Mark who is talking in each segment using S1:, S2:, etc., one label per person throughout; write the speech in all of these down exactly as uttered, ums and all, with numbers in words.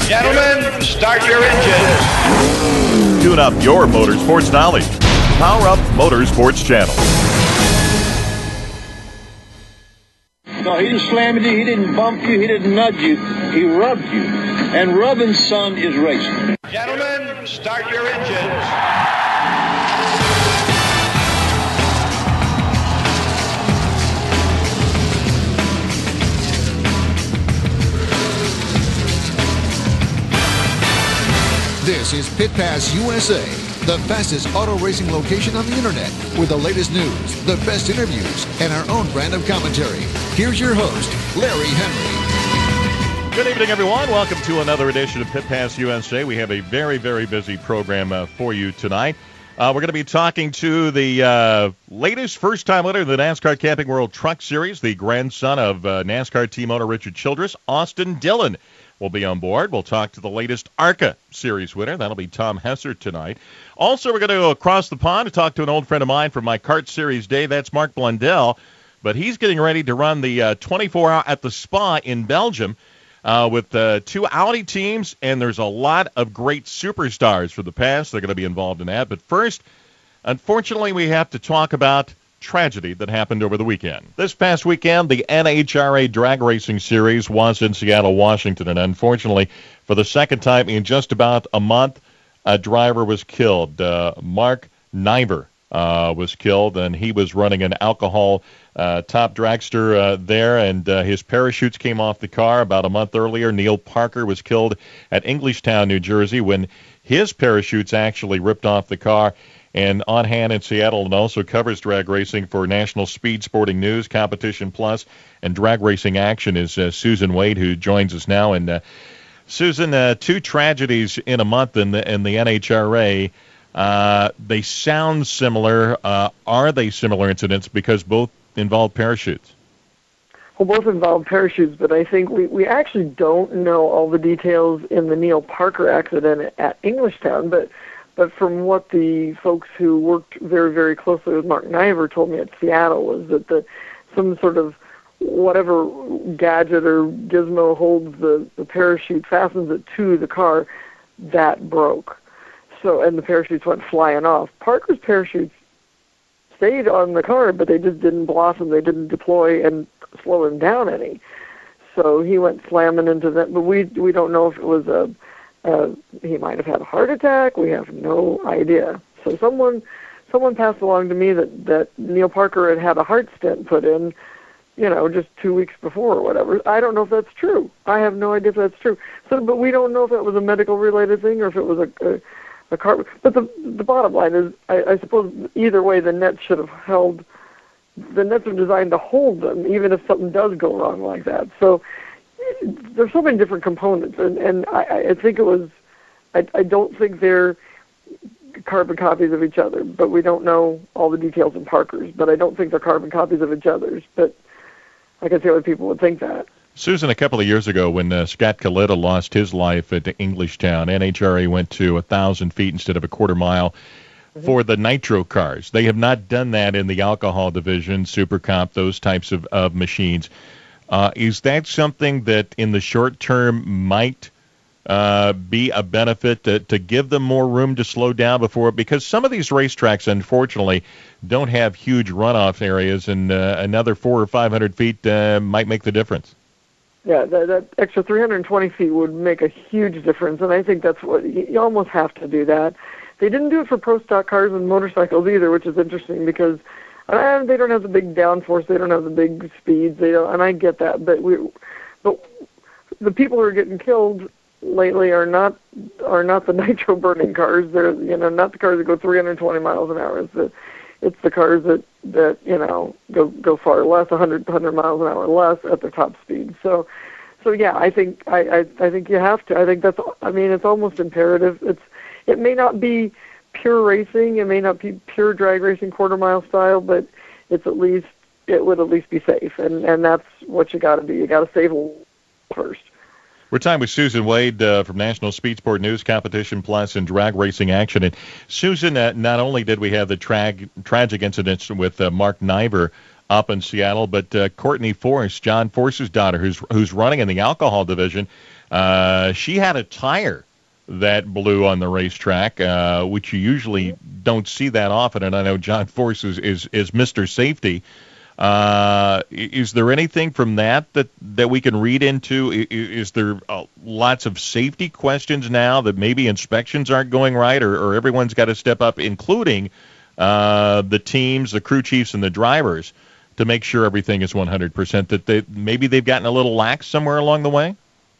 S1: Gentlemen, start your engines.
S2: Tune up your motorsports knowledge. Power Up Motorsports Channel.
S3: No, he didn't slam into you, he didn't bump you, he didn't nudge you, he rubbed you. And rubbing, son, is racing.
S1: Gentlemen, start your engines.
S4: This is Pit Pass U S A, the fastest auto racing location on the internet, with the latest news, the best interviews, and our own brand of commentary. Here's your host, Larry Henry.
S2: Good evening, everyone. Welcome to another edition of Pit Pass U S A. We have a very, very busy program uh, for you tonight. Uh, we're going to be talking to the uh, latest first-time winner of the NASCAR Camping World Truck Series, the grandson of uh, NASCAR team owner Richard Childress, Austin Dillon. Will be on board. We'll talk to the latest ARCA Series winner. That'll be Tom Hesser tonight. Also, we're going to go across the pond to talk to an old friend of mine from my Kart Series day. That's Mark Blundell. But he's getting ready to run the uh, twenty-four hour at the Spa in Belgium uh, with uh, two Audi teams, and there's a lot of great superstars from the past. They're going to be involved in that. But first, unfortunately, we have to talk about tragedy that happened over the weekend. This past weekend, the N H R A Drag Racing Series was in Seattle, Washington, and unfortunately, for the second time in just about a month, a driver was killed. Uh, Mark Niver uh, was killed, and he was running an alcohol uh, top dragster uh, there, and uh, his parachutes came off the car about a month earlier. Neil Parker was killed at Englishtown, New Jersey, when his parachutes actually ripped off the car. And on hand in Seattle, and also covers drag racing for National Speed Sporting News, Competition Plus, and Drag Racing Action is uh, Susan Wade, who joins us now. And uh, Susan, uh, two tragedies in a month in the in the N H R A. Uh, they sound similar. Uh, are they similar incidents? Because both involve parachutes.
S5: Well, both involve parachutes, but I think we, we actually don't know all the details in the Neil Parker accident at Englishtown, but But from what the folks who worked very, very closely with Mark Niver told me at Seattle was that the some sort of whatever gadget or gizmo holds the, the parachute, fastens it to the car, that broke. So, and the parachutes went flying off. Parker's parachutes stayed on the car, but they just didn't blossom. They didn't deploy and slow him down any. So he went slamming into that. But we we don't know if it was a Uh, he might have had a heart attack. We have no idea. So someone someone passed along to me that, that Neil Parker had had a heart stent put in, you know, just two weeks before or whatever. I don't know if that's true. I have no idea if that's true. So, but we don't know if that was a medical-related thing or if it was a, a, a car. But the the bottom line is, I, I suppose either way, the nets should have held. The nets are designed to hold them, even if something does go wrong like that. So there's so many different components, and, and I, I think it was, I, I don't think they're carbon copies of each other, but we don't know all the details in Parker's, but I don't think they're carbon copies of each other's, but I can see why people would think that.
S2: Susan, a couple of years ago when uh, Scott Kalita lost his life at Englishtown, N H R A went to one thousand feet instead of a quarter mile mm-hmm. for the nitro cars. They have not done that in the alcohol division, Super Comp, those types of, of machines. Uh, is that something that in the short term might uh, be a benefit to, to give them more room to slow down before? Because some of these racetracks, unfortunately, don't have huge runoff areas, and uh, another four or five hundred feet uh, might make the difference.
S5: Yeah, that, that extra three hundred twenty feet would make a huge difference, and I think that's what you, you almost have to do that. They didn't do it for pro stock cars and motorcycles either, which is interesting because And they don't have the big downforce. They don't have the big speeds. They don't, and I get that. But we, but the people who are getting killed lately are not are not the nitro burning cars. They're you know not the cars that go three hundred twenty miles an hour. It's the it's the cars that that you know go go far less, one hundred, one hundred miles an hour less at their top speed. So, so yeah, I think I, I I think you have to. I think that's. I mean, it's almost imperative. It's it may not be pure racing. It may not be pure drag racing quarter mile style, but it's at least it would at least be safe, and and that's what you got to do. You got to save a first.
S2: We're talking with Susan Wade uh, from National Speed Sport News, Competition Plus, and Drag Racing Action. And Susan, uh, not only did we have the tra- tragic incidents with uh, Mark Niver up in Seattle, but uh, Courtney Force, John Force's daughter, who's who's running in the alcohol division, Uh, she had a tire that blew on the racetrack, uh, which you usually don't see that often. And I know John Force is, is, is Mister Safety. Uh, is there anything from that that, that we can read into? Is, is there uh, lots of safety questions now that maybe inspections aren't going right, or, or everyone's got to step up, including uh, the teams, the crew chiefs, and the drivers, to make sure everything is one hundred percent, that they, maybe they've gotten a little lax somewhere along the way?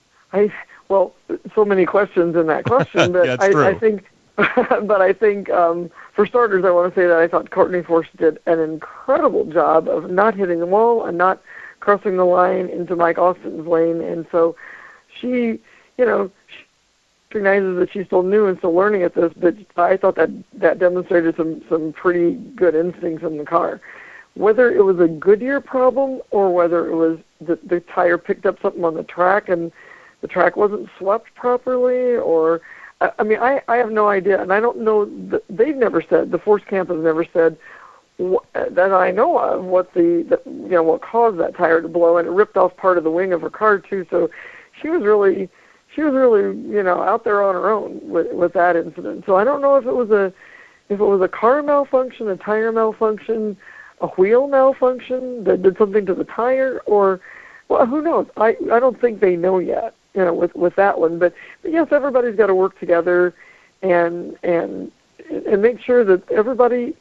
S5: I Well, so many questions in that question, but
S2: yeah,
S5: I, I think, but I think, um, for starters, I want to say that I thought Courtney Force did an incredible job of not hitting the wall and not crossing the line into Mike Austin's lane, and so she, you know, she recognizes that she's still new and still learning at this, but I thought that that demonstrated some some pretty good instincts in the car. Whether it was a Goodyear problem or whether it was the, the tire picked up something on the track and the track wasn't swept properly, or, I mean, I, I have no idea, and I don't know, they've never said, the Force camp has never said, wh- that I know of, what the, the, you know, what caused that tire to blow, and it ripped off part of the wing of her car, too, so she was really, she was really, you know, out there on her own with, with that incident. So I don't know if it was a, if it was a car malfunction, a tire malfunction, a wheel malfunction that did something to the tire, or, well, who knows? I, I don't think they know yet, you know, with, with that one. But, but yes, everybody's got to work together and and and make sure that everybody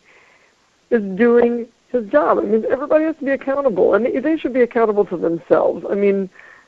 S5: is doing his job. I mean, everybody has to be accountable, and they should be accountable to themselves. I mean,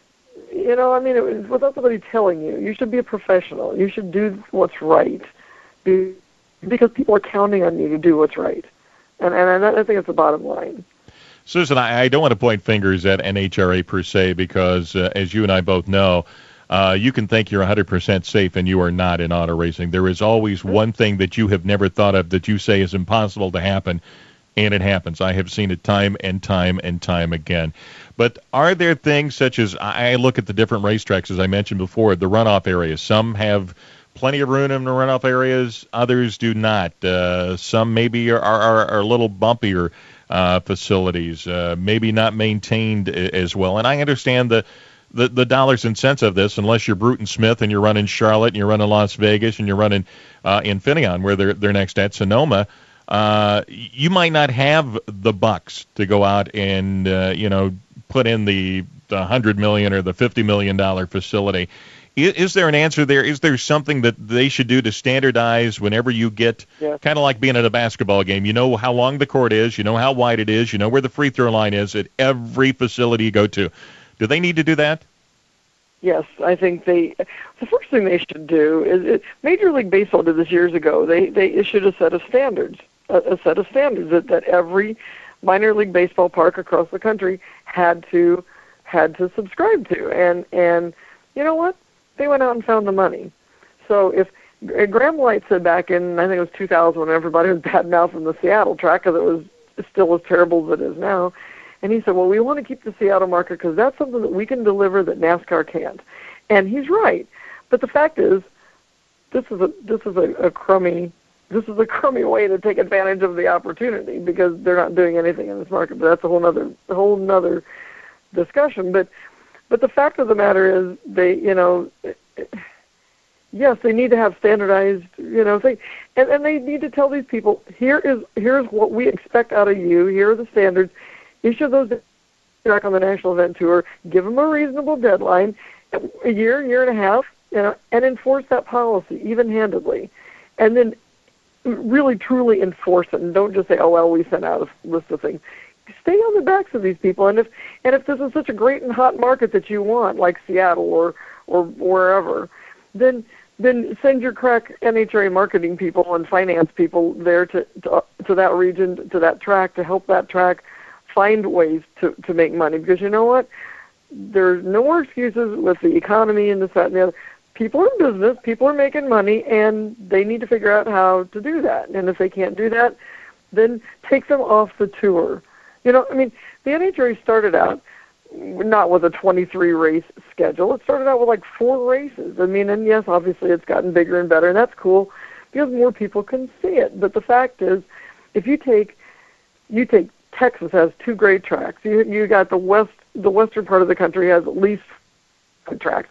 S5: you know, I mean, it, without somebody telling you, you should be a professional. You should do what's right, be, because people are counting on you to do what's right. And, and I think it's the bottom line.
S2: Susan, I, I don't want to point fingers at N H R A per se, because uh, as you and I both know, uh, you can think you're one hundred percent safe and you are not in auto racing. There is always mm-hmm. one thing that you have never thought of that you say is impossible to happen, and it happens. I have seen it time and time and time again. But are there things such as, I look at the different racetracks, as I mentioned before, the runoff areas. Some have plenty of room in the runoff areas, others do not. Uh, some maybe are, are, are a little bumpier uh, facilities, uh, maybe not maintained as well. And I understand the, the, the dollars and cents of this, unless you're Bruton Smith and you're running Charlotte and you're running Las Vegas and you're running uh, Infineon, where they're, they're next at Sonoma. Uh, you might not have the bucks to go out and, uh, you know, put in the, the one hundred million dollars or the fifty million dollars facility. Is there an answer there? Is there something that they should do to standardize whenever you get, yeah. kind of like being at a basketball game? You know how long the court is, you know how wide it is, you know where the free throw line is at every facility you go to. Do they need to do that?
S5: Yes, I think they, the first thing they should do is, it, Major League Baseball did this years ago. They they issued a set of standards, a, a set of standards that, that every minor league baseball park across the country had to had to subscribe to. And, and you know what? They went out and found the money. So if Graham Light said back in, I think it was two thousand, when everybody was bad-mouthing the Seattle track because it was still as terrible as it is now, and he said, well, we want to keep the Seattle market because that's something that we can deliver that NASCAR can't. And he's right. But the fact is, this is a this is a, a crummy this is a crummy way to take advantage of the opportunity, because they're not doing anything in this market. But that's a whole nother a whole nother discussion. But But the fact of the matter is, they, you know, yes, they need to have standardized, you know, thing, and, and they need to tell these people, here is here's what we expect out of you. Here are the standards. Issue those back on the national event tour. Give them a reasonable deadline, a year, year and a half, you know, and enforce that policy even-handedly, and then really truly enforce it. And don't just say, oh well, we sent out a list of things. Stay on the backs of these people, and if and if this is such a great and hot market that you want, like Seattle or or wherever, then then send your crack N H R A marketing people and finance people there to, to to that region, to that track, to help that track find ways to to make money. Because you know what, there's no more excuses with the economy and this, that, and the other. People are in business, people are making money, and they need to figure out how to do that. And if they can't do that, then take them off the tour. You know, I mean, the N H R A started out not with a twenty-three race schedule. It started out with like four races. I mean, and yes, obviously it's gotten bigger and better, and that's cool because more people can see it. But the fact is, if you take you take Texas has two great tracks. You you got the west the western part of the country has at least two tracks,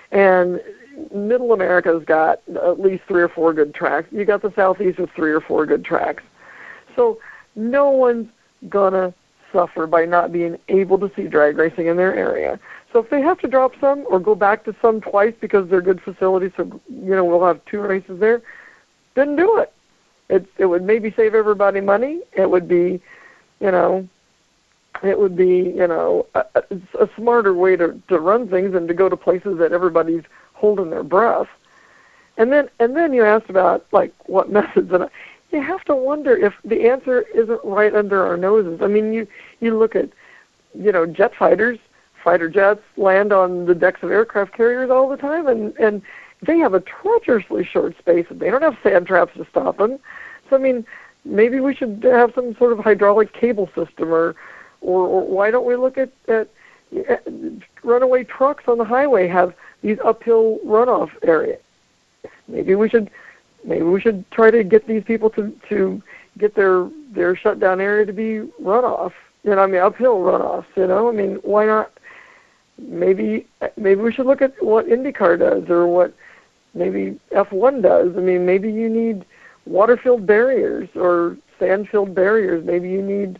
S5: And Middle America's got at least three or four good tracks. You got the Southeast with three or four good tracks. So no one's gonna suffer by not being able to see drag racing in their area. So if they have to drop some or go back to some twice because they're good facilities, so you know we'll have two races there, then do it. It it would maybe save everybody money. It would be, you know, it would be you know a, a smarter way to, to run things than to go to places that everybody's holding their breath. And then and then you asked about like what methods, and I, you have to wonder if the answer isn't right under our noses. I mean, you you look at you know jet fighters. Fighter jets land on the decks of aircraft carriers all the time, and, and they have a treacherously short space, and they don't have sand traps to stop them. So, I mean, maybe we should have some sort of hydraulic cable system, or or, or why don't we look at, at, at runaway trucks on the highway have these uphill runoff areas? Maybe we should maybe we should try to get these people to, to get their, their shutdown area to be runoff, you know, I mean, uphill runoffs, you know? I mean, why not? Maybe maybe we should look at what IndyCar does or what maybe F one does. I mean, maybe you need water-filled barriers or sand-filled barriers. Maybe you need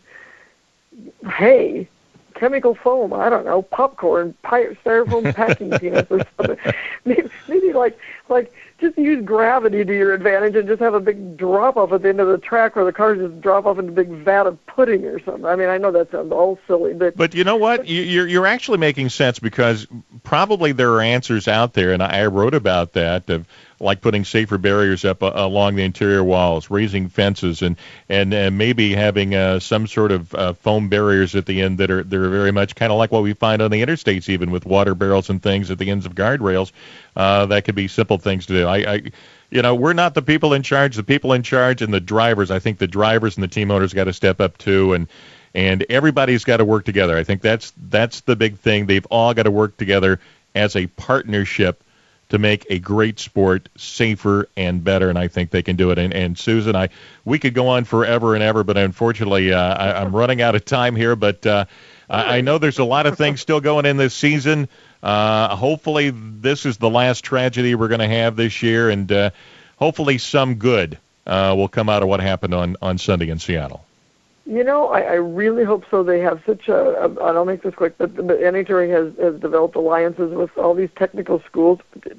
S5: hay, chemical foam, I don't know, popcorn, pi- styrofoam packing peanuts or something. Maybe, maybe like like just use gravity to your advantage and just have a big drop-off at the end of the track where the cars just drop off into a big vat of pudding or something. I mean, I know that sounds all silly, but...
S2: But you know what? You're, you're actually making sense, because probably there are answers out there, and I wrote about that, of like putting safer barriers up uh, along the interior walls, raising fences, and and uh, maybe having uh, some sort of uh, foam barriers at the end that are that are very much kind of like what we find on the interstates, even with water barrels and things at the ends of guardrails. Uh, that could be simple things to do. I, I, you know, we're not the people in charge. The people in charge and the drivers. I think the drivers and the team owners got to step up too, and and everybody's got to work together. I think that's that's the big thing. They've all got to work together as a partnership to make a great sport safer and better, and I think they can do it. And, and Susan, I we could go on forever and ever, but unfortunately, uh, I, I'm running out of time here. But uh, I, I know there's a lot of things still going in this season. Uh, hopefully, this is the last tragedy we're going to have this year, and uh, hopefully some good uh, will come out of what happened on, on Sunday in Seattle.
S5: You know, I, I really hope so. They have such a, a I'll make this quick, but the N H R A has, has developed alliances with all these technical schools.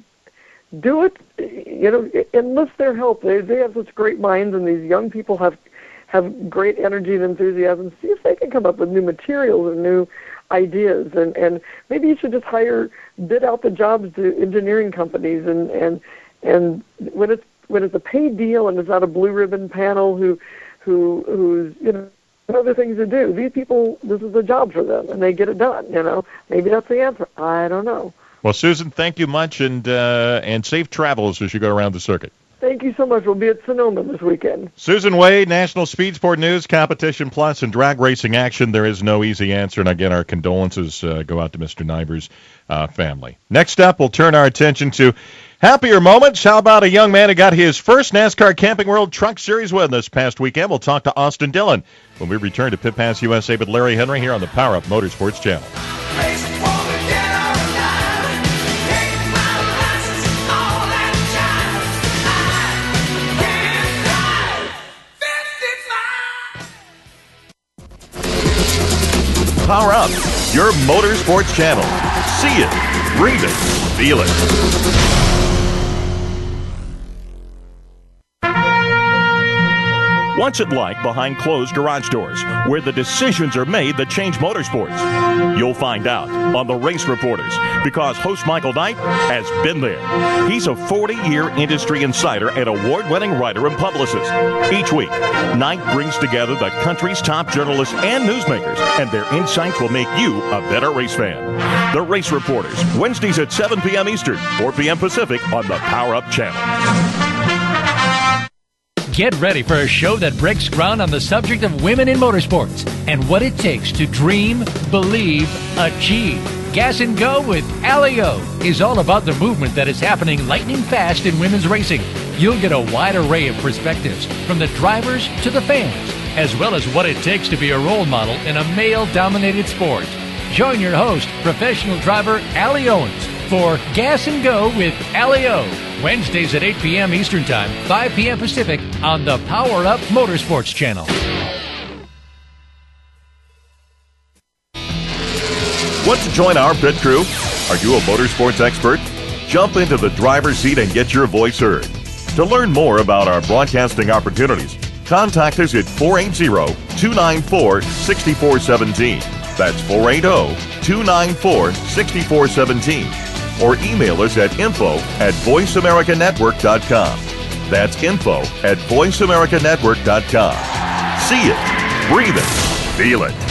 S5: Do it, you know, enlist their help. They they have such great minds, and these young people have have great energy and enthusiasm. See if they can come up with new materials and new ideas, and, and maybe you should just hire, bid out the jobs to engineering companies, and, and and when it's when it's a paid deal and it's not a blue ribbon panel who who who's you know other things to do. These people, this is a job for them, and they get it done. You know, maybe that's the answer. I don't know.
S2: Well, Susan, thank you much, and uh, and safe travels as you go around the circuit.
S5: Thank you so much. We'll be at Sonoma this weekend.
S2: Susan Wade, National Speed Sport News, Competition Plus, and drag racing action. There is no easy answer, and again, our condolences uh, go out to Mister Neiber's uh, family. Next up, we'll turn our attention to happier moments. How about a young man who got his first NASCAR Camping World Truck Series win this past weekend? We'll talk to Austin Dillon when we return to Pit Pass U S A with Larry Henry here on the Power Up Motorsports Channel. Power Up, your motorsports channel. See it, read it, feel it. What's it like behind closed garage doors, where the decisions are made that change motorsports? You'll find out on The Race Reporters, because host Michael Knight has been there. He's a forty-year industry insider and award-winning writer and publicist. Each week, Knight brings together the country's top journalists and newsmakers, and their insights will make you a better race fan. The Race Reporters, Wednesdays at seven p.m. Eastern, four p.m. Pacific on the Power Up Channel.
S6: Get ready for a show that breaks ground on the subject of women in motorsports and what it takes to dream, believe, achieve. Gas and Go with Allie O is all about the movement that is happening lightning fast in women's racing. You'll get a wide array of perspectives from the drivers to the fans, as well as what it takes to be a role model in a male-dominated sport. Join your host, professional driver Allie Owens, for Gas and Go with Alio. Wednesdays at eight p.m. Eastern Time, five p.m. Pacific on the Power Up Motorsports Channel.
S2: Want to join our pit crew? Are you a motorsports expert? Jump into the driver's seat and get your voice heard. To learn more about our broadcasting opportunities, contact us at four eight zero, two nine four, six four one seven. That's four eight zero, two nine four, six four one seven. Or email us at info at voice america network dot com. That's info at voice america network dot com. See it, breathe it, feel it.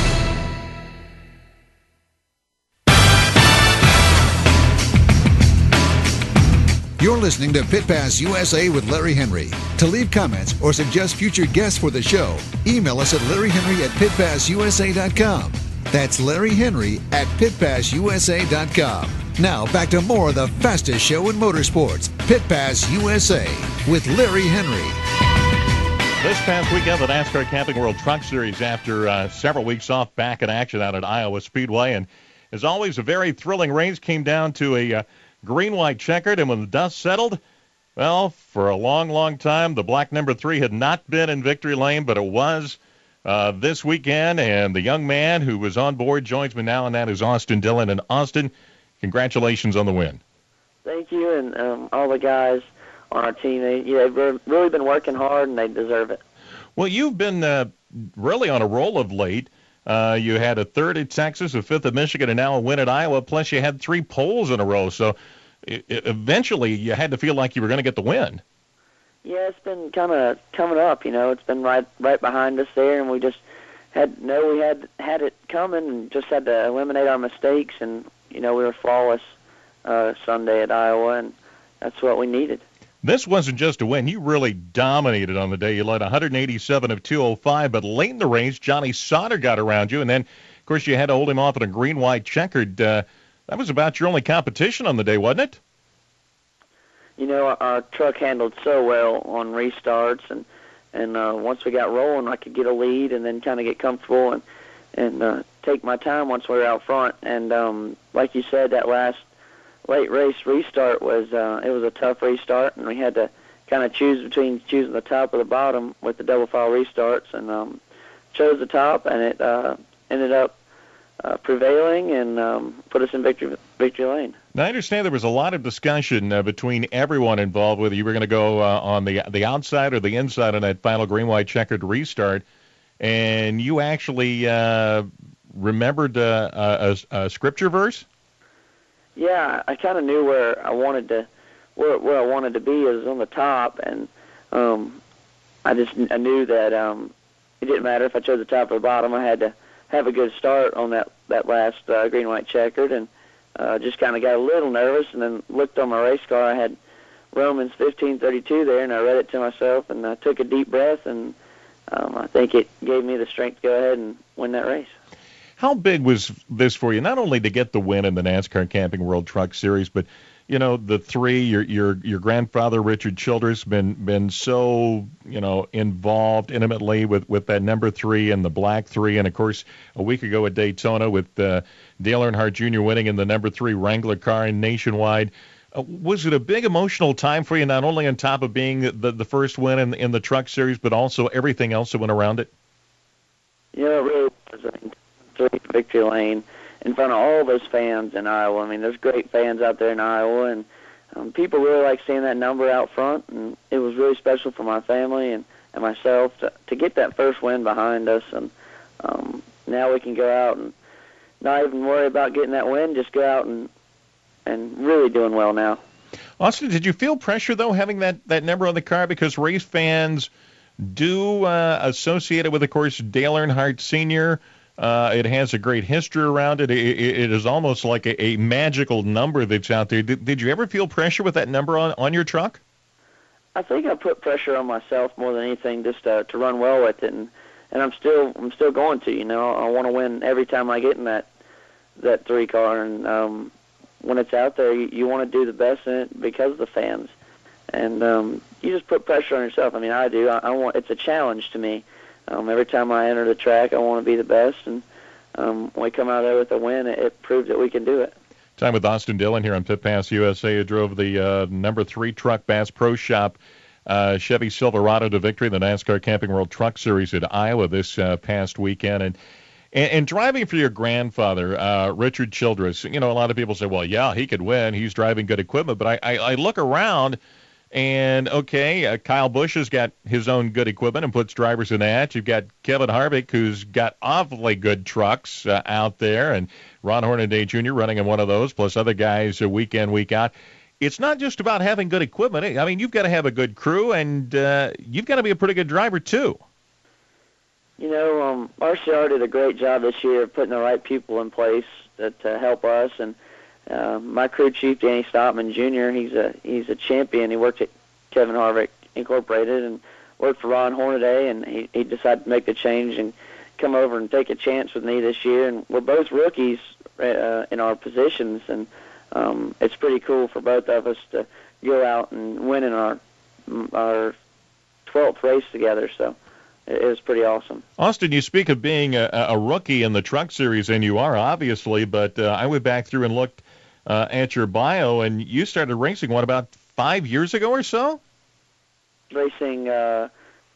S4: You're listening to Pit Pass U S A with Larry Henry. To leave comments or suggest future guests for the show, email us at larry henry at pit pass u s a dot com. That's Larry Henry at pit pass u s a dot com. Now back to more of the fastest show in motorsports, Pit Pass U S A with Larry Henry.
S2: This past weekend, the NASCAR Camping World Truck Series, after uh, several weeks off, back in action out at Iowa Speedway. And as always, a very thrilling race came down to a uh, green-white checkered, and when the dust settled, well, for a long, long time, the black number three had not been in victory lane, but it was uh, this weekend, and the young man who was on board joins me now, and that is Austin Dillon. And Austin, congratulations on the win.
S7: Thank you, and um, all the guys on our team, they, yeah, they've really been working hard, and they deserve it.
S2: Well, you've been uh, really on a roll of late. Uh, you had a third at Texas, a fifth at Michigan, and now a win at Iowa, plus you had three poles in a row. So it, it, eventually you had to feel like you were going to get the win.
S7: Yeah, it's been kind of coming up, you know. It's been right right behind us there, and we just had know we had had it coming and just had to eliminate our mistakes, and, you know, we were flawless uh, Sunday at Iowa, and that's what we needed.
S2: This wasn't just a win. You really dominated on the day. You led one eighty-seven of two oh five, but late in the race, Johnny Sauter got around you, and then, of course, you had to hold him off in a green-white checkered. Uh, that was about your only competition on the day, wasn't it?
S7: You know, our, our truck handled so well on restarts, and, and uh, once we got rolling, I could get a lead and then kind of get comfortable and, and uh, take my time once we were out front. And um, like you said, that last late race restart was uh, it was a tough restart, and we had to kind of choose between choosing the top or the bottom with the double file restarts, and um, chose the top, and it uh, ended up uh, prevailing and um, put us in victory victory lane.
S2: Now, I understand there was a lot of discussion uh, between everyone involved whether you were going to go uh, on the the outside or the inside on that final green-white checkered restart, and you actually uh, remembered uh, a, a, a scripture verse.
S7: Yeah, I kind of knew where I wanted to, where where I wanted to be is on the top, and um, I just I knew that um, it didn't matter if I chose the top or the bottom. I had to have a good start on that that last uh, green white checkered, and uh, just kind of got a little nervous, and then looked on my race car. I had Romans fifteen thirty-two there, and I read it to myself, and I took a deep breath, and um, I think it gave me the strength to go ahead and win that race.
S2: How big was this for you? Not only to get the win in the NASCAR Camping World Truck Series, but you know the three. Your your your grandfather Richard Childress been been so you know involved intimately with, with that number three and the black three, and of course a week ago at Daytona with uh, Dale Earnhardt Junior winning in the number three Wrangler car in Nationwide. Uh, was it a big emotional time for you? Not only on top of being the the first win in in the Truck Series, but also everything else that went around it.
S7: Yeah, it really was. I mean, victory lane in front of all those fans in Iowa. I mean, there's great fans out there in Iowa, and um, people really like seeing that number out front, and it was really special for my family and, and myself to, to get that first win behind us, and um, now we can go out and not even worry about getting that win, just go out and and really doing well now.
S2: Austin, did you feel pressure, though, having that, that number on the car? Because race fans do uh, associate it with, of course, Dale Earnhardt Senior Uh, it has a great history around it. It, it, it is almost like a, a magical number that's out there. Did, did you ever feel pressure with that number on, on your truck?
S7: I think I put pressure on myself more than anything, just to, to run well with it, and, and I'm still I'm still going to. You know, I want to win every time I get in that that three car, and um, when it's out there, you, you want to do the best in it because of the fans, and um, you just put pressure on yourself. I mean, I do. I, I want it's a challenge to me. Um, every time I enter the track, I want to be the best, and um, when we come out there with a win, it, it proves that we can do it.
S2: Time with Austin Dillon here on Pit Pass U S A, who drove the uh, number three truck Bass Pro Shop uh, Chevy Silverado to victory in the NASCAR Camping World Truck Series at Iowa this uh, past weekend. And, and and driving for your grandfather, uh, Richard Childress, you know, a lot of people say, well, yeah, he could win. He's driving good equipment. But I, I, I look around, and, okay, uh, Kyle Busch has got his own good equipment and puts drivers in that. You've got Kevin Harvick, who's got awfully good trucks uh, out there, and Ron Hornaday Junior running in one of those, plus other guys uh, week in, week out. It's not just about having good equipment. I mean, you've got to have a good crew, and uh, you've got to be a pretty good driver, too.
S7: You know, um, R C R did a great job this year of putting the right people in place to, to help us, and Uh, my crew chief, Danny Stopman Junior, he's a he's a champion. He worked at Kevin Harvick Incorporated and worked for Ron Hornaday, and he, he decided to make the change and come over and take a chance with me this year. And we're both rookies uh, in our positions, and um, it's pretty cool for both of us to go out and win in our our twelfth race together. So it was pretty awesome.
S2: Austin, you speak of being a, a rookie in the Truck Series, and you are, obviously, but uh, I went back through and looked uh, at your bio, and you started racing, what, about five years ago or so?
S7: Racing uh,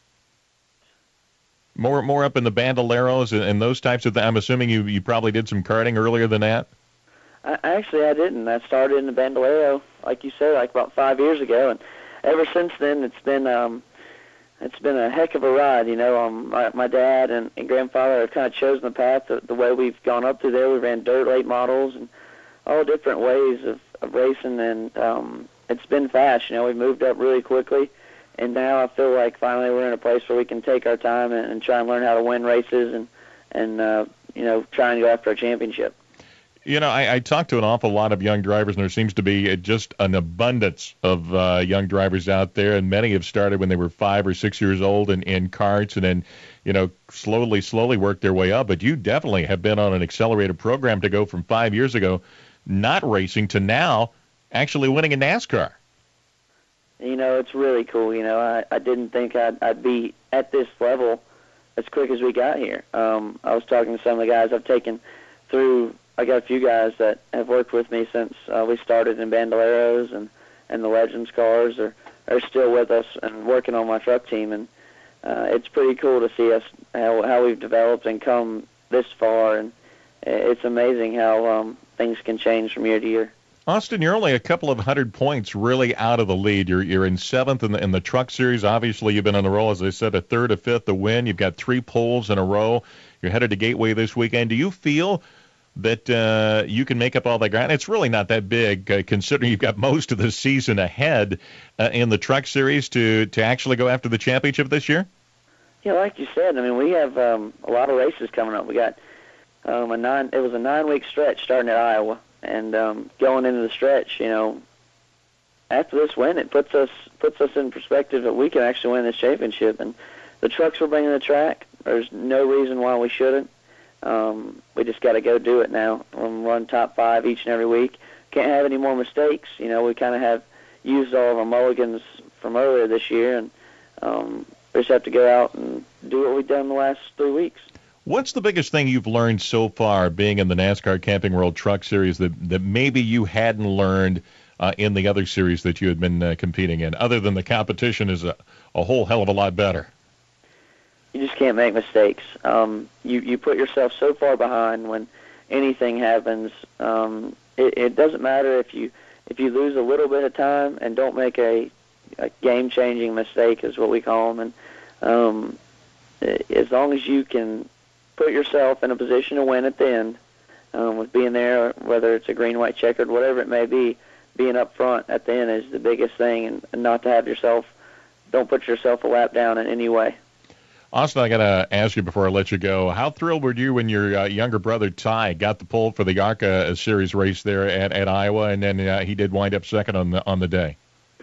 S2: more more up in the Bandoleros and, and those types of things. I'm assuming you, you probably did some karting earlier than that?
S7: I, actually, I didn't. I started in the Bandolero, like you said, like about five years ago, and ever since then, it's been um, it's been a heck of a ride. You know, um, my, my dad and, and grandfather have kind of chosen the path the, the way we've gone up through there. We ran dirt late models and all different ways of, of racing, and um, it's been fast. You know, we moved up really quickly, and now I feel like finally we're in a place where we can take our time and, and try and learn how to win races and and uh, you know, try and go after a championship.
S2: You know, I, I talk to an awful lot of young drivers, and there seems to be just an abundance of uh, young drivers out there, and many have started when they were five or six years old in, in karts, and then, you know, slowly, slowly worked their way up. But you definitely have been on an accelerated program to go from five years ago not racing to now actually winning in NASCAR.
S7: You know, it's really cool. You know, I, I didn't think I'd, I'd be at this level as quick as we got here. Um, I was talking to some of the guys I've taken through. I got a few guys that have worked with me since uh, we started in Bandoleros, and, and the Legends cars are, are still with us and working on my truck team. And uh, it's pretty cool to see us, how, how we've developed and come this far. And it's amazing how um, things can change from year to year.
S2: Austin, you're only a couple of hundred points really out of the lead. You're you're in seventh in the in the Truck Series. Obviously, you've been on the roll, as I said, a third, a fifth, a win. You've got three poles in a row. You're headed to Gateway this weekend. Do you feel that uh, you can make up all that ground? It's really not that big, uh, considering you've got most of the season ahead uh, in the Truck Series to to actually go after the championship this year.
S7: Yeah, like you said, I mean, we have um, a lot of races coming up. We got um, a nine. It was a nine-week stretch starting at Iowa. And um, going into the stretch, you know, after this win, it puts us puts us in perspective that we can actually win this championship. And the trucks we're bringing to the track, there's no reason why we shouldn't. Um, we just got to go do it now. We'll run top five each and every week. Can't have any more mistakes. You know, we kind of have used all of our mulligans from earlier this year, and um, we just have to go out and do what we've done the last three weeks.
S2: What's the biggest thing you've learned so far being in the NASCAR Camping World Truck Series that, that maybe you hadn't learned uh, in the other series that you had been uh, competing in, other than the competition is a, a whole hell of a lot better?
S7: You just can't make mistakes. Um, you, you put yourself so far behind when anything happens. Um, it, it doesn't matter if you if you lose a little bit of time and don't make a, a game-changing mistake, is what we call them. And um, as long as you can put yourself in a position to win at the end, um, with being there, whether it's a green, white, checkered, whatever it may be, being up front at the end is the biggest thing, and, and not to have yourself, don't put yourself a lap down in any way.
S2: Austin, I got to ask you before I let you go, how thrilled were you when your uh, younger brother Ty got the pole for the ARCA Series race there at, at Iowa, and then uh, he did wind up second on the on the day?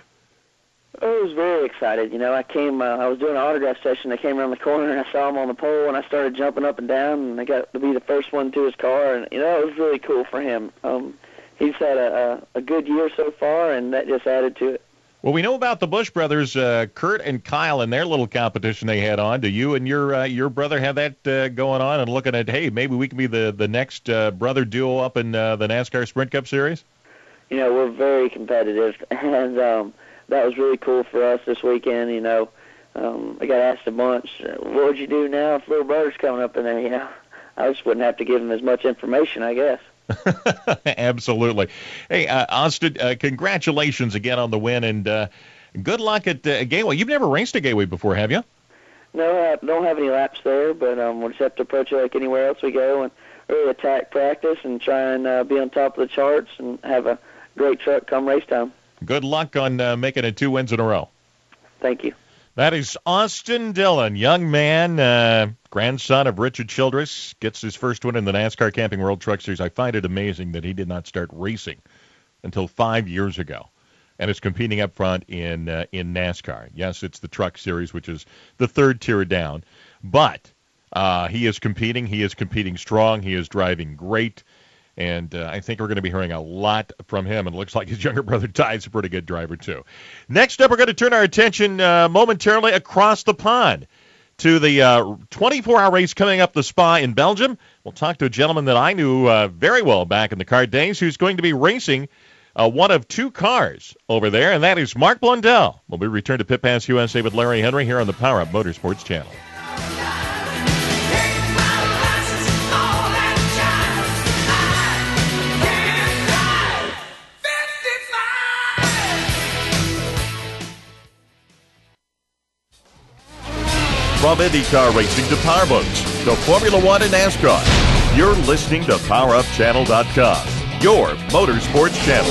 S7: I was very excited. You know, I came, uh, I was doing an autograph session. I came around the corner, and I saw him on the pole, and I started jumping up and down, and I got to be the first one to his car, and, you know, it was really cool for him. Um, he's had a, a, a good year so far, and that just added to it.
S2: Well, we know about the Busch brothers, uh, Kurt and Kyle, and their little competition they had on. Do you and your uh, your brother have that uh, going on and looking at, hey, maybe we can be the, the next uh, brother duo up in uh, the NASCAR Sprint Cup Series?
S7: You know, we're very competitive, and um, that was really cool for us this weekend. You know, um, I got asked a bunch, what would you do now if little brother's coming up in there? You know, I just wouldn't have to give him as much information, I guess.
S2: Absolutely. Hey, uh, Austin, uh, congratulations again on the win, and uh, good luck at uh, Gateway. You've never raced at Gateway before, have you?
S7: No, I don't have any laps there, but um, we'll just have to approach it like anywhere else we go and really attack practice and try and uh, be on top of the charts and have a great truck come race time.
S2: Good luck on uh, making it two wins in a row.
S7: Thank you.
S2: That is Austin Dillon, young man, uh, grandson of Richard Childress, gets his first win in the NASCAR Camping World Truck Series. I find it amazing that he did not start racing until five years ago and is competing up front in uh, in NASCAR. Yes, it's the Truck Series, which is the third tier down, but uh, he is competing. He is competing strong. He is driving great. And uh, I think we're going to be hearing a lot from him. And it looks like his younger brother Ty is a pretty good driver, too. Next up, we're going to turn our attention uh, momentarily across the pond to the uh, twenty-four hour race coming up the Spa in Belgium. We'll talk to a gentleman that I knew uh, very well back in the kart days who's going to be racing uh, one of two cars over there, and that is Mark Blundell. We'll be returned to Pit Pass U S A with Larry Henry here on the Power Up Motorsports channel. From IndyCar racing to powerboats to Formula One and NASCAR, you're listening to Power Up Channel dot com, your motorsports channel.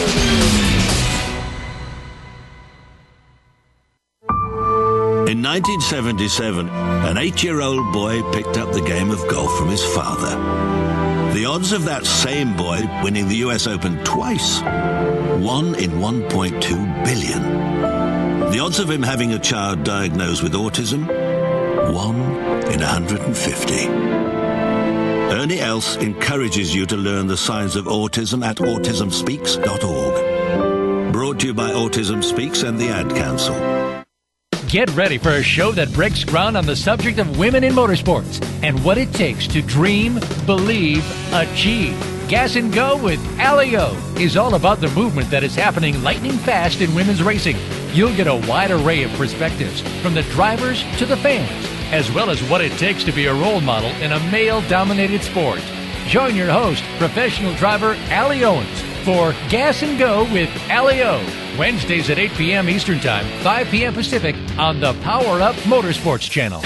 S8: In nineteen seventy-seven, an eight-year-old boy picked up the game of golf from his father. The odds of that same boy winning the U S Open twice, one in one point two billion. The odds of him having a child diagnosed with autism, one in one hundred fifty. Ernie Els encourages you to learn the signs of autism at autism speaks dot org. Brought to you by Autism Speaks and the Ad Council.
S6: Get ready for a show that breaks ground on the subject of women in motorsports and what it takes to dream, believe, achieve. Gas and Go with Allie O is all about the movement that is happening lightning fast in women's racing. You'll get a wide array of perspectives from the drivers to the fans, as well as what it takes to be a role model in a male-dominated sport. Join your host, professional driver Allie Owens, for Gas and Go with Allie O, Wednesdays at eight p.m. Eastern Time, five p.m. Pacific, on the Power Up Motorsports channel.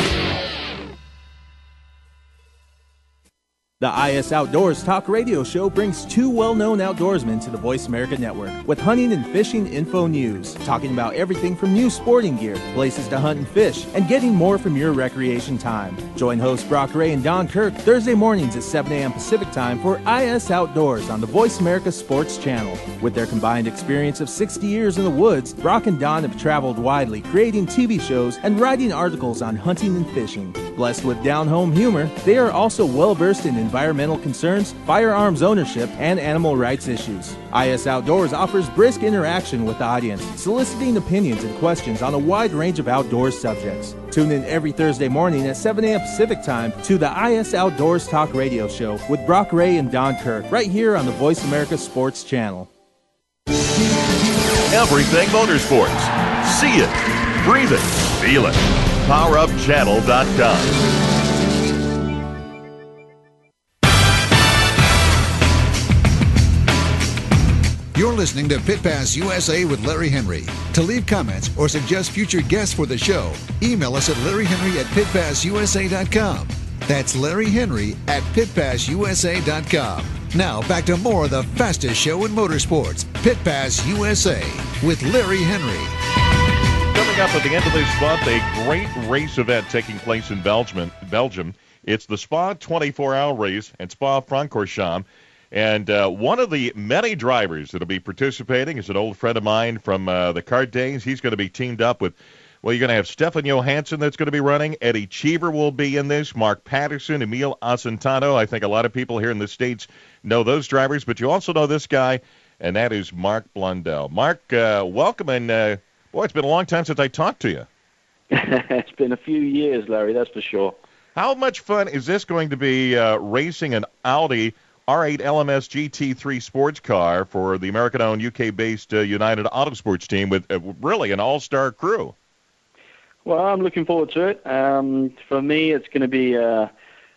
S9: The I S Outdoors Talk Radio Show brings two well-known outdoorsmen to the Voice America Network with hunting and fishing info news, talking about everything from new sporting gear, places to hunt and fish, and getting more from your recreation time. Join hosts Brock Ray and Don Kirk Thursday mornings at seven a.m. Pacific Time for I S Outdoors on the Voice America Sports Channel. With their combined experience of sixty years in the woods, Brock and Don have traveled widely, creating T V shows and writing articles on hunting and fishing. Blessed with down-home humor, they are also well-versed in environmental concerns, firearms ownership, and animal rights issues. I S Outdoors offers brisk interaction with the audience, soliciting opinions and questions on a wide range of outdoors subjects. Tune in every Thursday morning at seven a.m. Pacific Time to the I S Outdoors Talk Radio Show with Brock Ray and Don Kirk, right here on the Voice America Sports Channel.
S2: Everything motorsports. See it, breathe it, feel it. Power Up Channel dot com.
S4: You're listening to Pit Pass U S A with Larry Henry. To leave comments or suggest future guests for the show, email us at larry henry at pit pass u s a dot com. That's Larry Henry at pit pass u s a dot com. Now back to more of the fastest show in motorsports, Pit Pass U S A with Larry Henry.
S2: Coming up at the end of this month, a great race event taking place in Belgium. Belgium. It's the Spa twenty-four hour race at Spa-Francorchamps. And uh, one of the many drivers that will be participating is an old friend of mine from uh, the kart days. He's going to be teamed up with, well, you're going to have Stefan Johansson that's going to be running. Eddie Cheever will be in this. Mark Patterson, Emil Asentano. I think a lot of people here in the States know those drivers, but you also know this guy, and that is Mark Blundell. Mark, uh, welcome, and uh, Boy, it's been a long time since I talked to you.
S3: It's been a few years, Larry, that's for sure.
S2: How much fun is this going to be uh, racing an Audi R eight L M S G T three sports car for the American-owned U K-based uh, United Autosports team with uh, really an all-star crew?
S3: Well, I'm looking forward to it. Um, for me, it's going to be uh,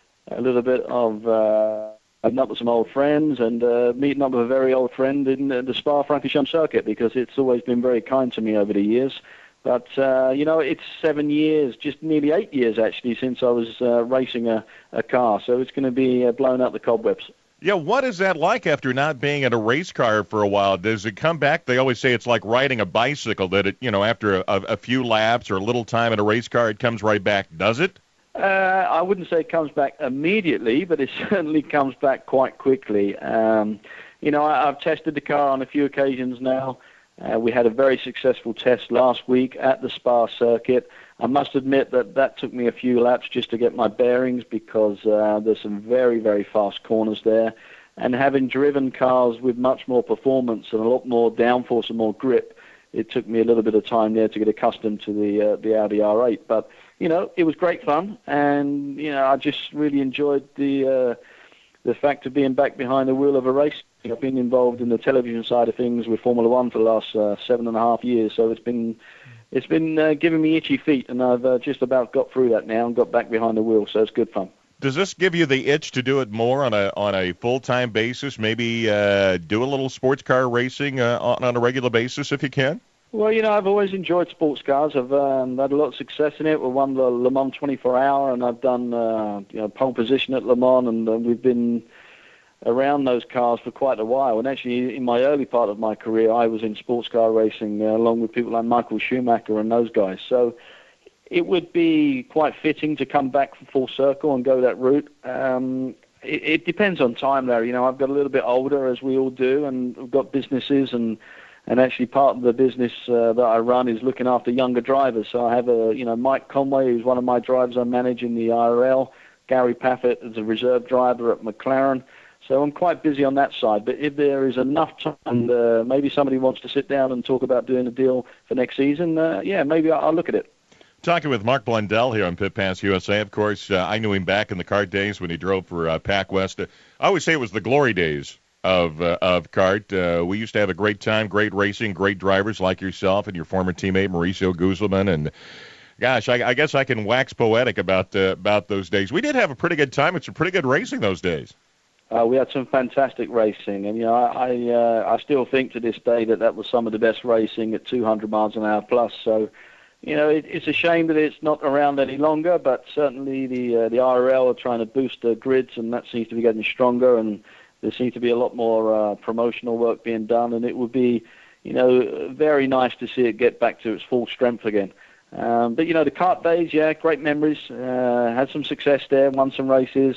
S3: a little bit of uh, meeting up with some old friends and uh, meeting up with a very old friend in uh, the Spa-Francorchamps circuit, because it's always been very kind to me over the years. But, uh, you know, it's seven years, just nearly eight years, actually, since I was uh, racing a, a car. So it's going to be uh, blowing out the cobwebs.
S2: Yeah, what is that like after not being in a race car for a while? Does it come back? They always say it's like riding a bicycle, that it, you know, after a, a few laps or a little time in a race car, it comes right back. Does it?
S3: Uh, I wouldn't say it comes back immediately, but it certainly comes back quite quickly. Um, you know, I, I've tested the car on a few occasions now. Uh, we had a very successful test last week at the Spa circuit. I must admit that that took me a few laps just to get my bearings, because uh, there's some very, very fast corners there. And having driven cars with much more performance and a lot more downforce and more grip, it took me a little bit of time there to get accustomed to the uh, the Audi R eight. But, you know, it was great fun, and, you know, I just really enjoyed the uh, the fact of being back behind the wheel of a race. I've been involved in the television side of things with Formula One for the last uh, seven and a half years, so it's been it's been uh, giving me itchy feet, and I've uh, just about got through that now and got back behind the wheel, so it's good fun.
S2: Does this give you the itch to do it more on a on a full-time basis? Maybe uh, do a little sports car racing uh, on, on a regular basis if you can?
S3: Well, you know, I've always enjoyed sports cars. I've um, had a lot of success in it. We won the Le Mans twenty-four hour, and I've done uh, you know, pole position at Le Mans, and uh, we've been around those cars for quite a while. And actually, in my early part of my career, I was in sports car racing uh, along with people like Michael Schumacher and those guys. So it would be quite fitting to come back full circle and go that route. Um, it, it depends on time, Larry. You know, I've got a little bit older, as we all do, and we've got businesses, and and actually part of the business uh, that I run is looking after younger drivers. So I have a, you know, Mike Conway, who's one of my drivers I manage in the I R L, Gary Paffett is a reserve driver at McLaren. So I'm quite busy on that side. But if there is enough time, and uh, maybe somebody wants to sit down and talk about doing a deal for next season, uh, yeah, maybe I'll, I'll look at it.
S2: Talking with Mark Blundell here on Pit Pass U S A. Of course, uh, I knew him back in the kart days when he drove for uh, Pac West. Uh, I always say it was the glory days of uh, of kart. Uh, we used to have a great time, great racing, great drivers like yourself and your former teammate Mauricio Guzman. And gosh, I, I guess I can wax poetic about uh, about those days. We did have a pretty good time. It's some pretty good racing those days.
S3: Uh, we had some fantastic racing, and you know, I I, uh, I still think to this day that that was some of the best racing at two hundred miles an hour plus. So, you know, it, it's a shame that it's not around any longer, but certainly the uh, the I R L are trying to boost the grids, and that seems to be getting stronger, and there seems to be a lot more uh, promotional work being done, and it would be, you know, very nice to see it get back to its full strength again. Um, but, you know, the kart days, yeah, great memories. Uh, had some success there, won some races.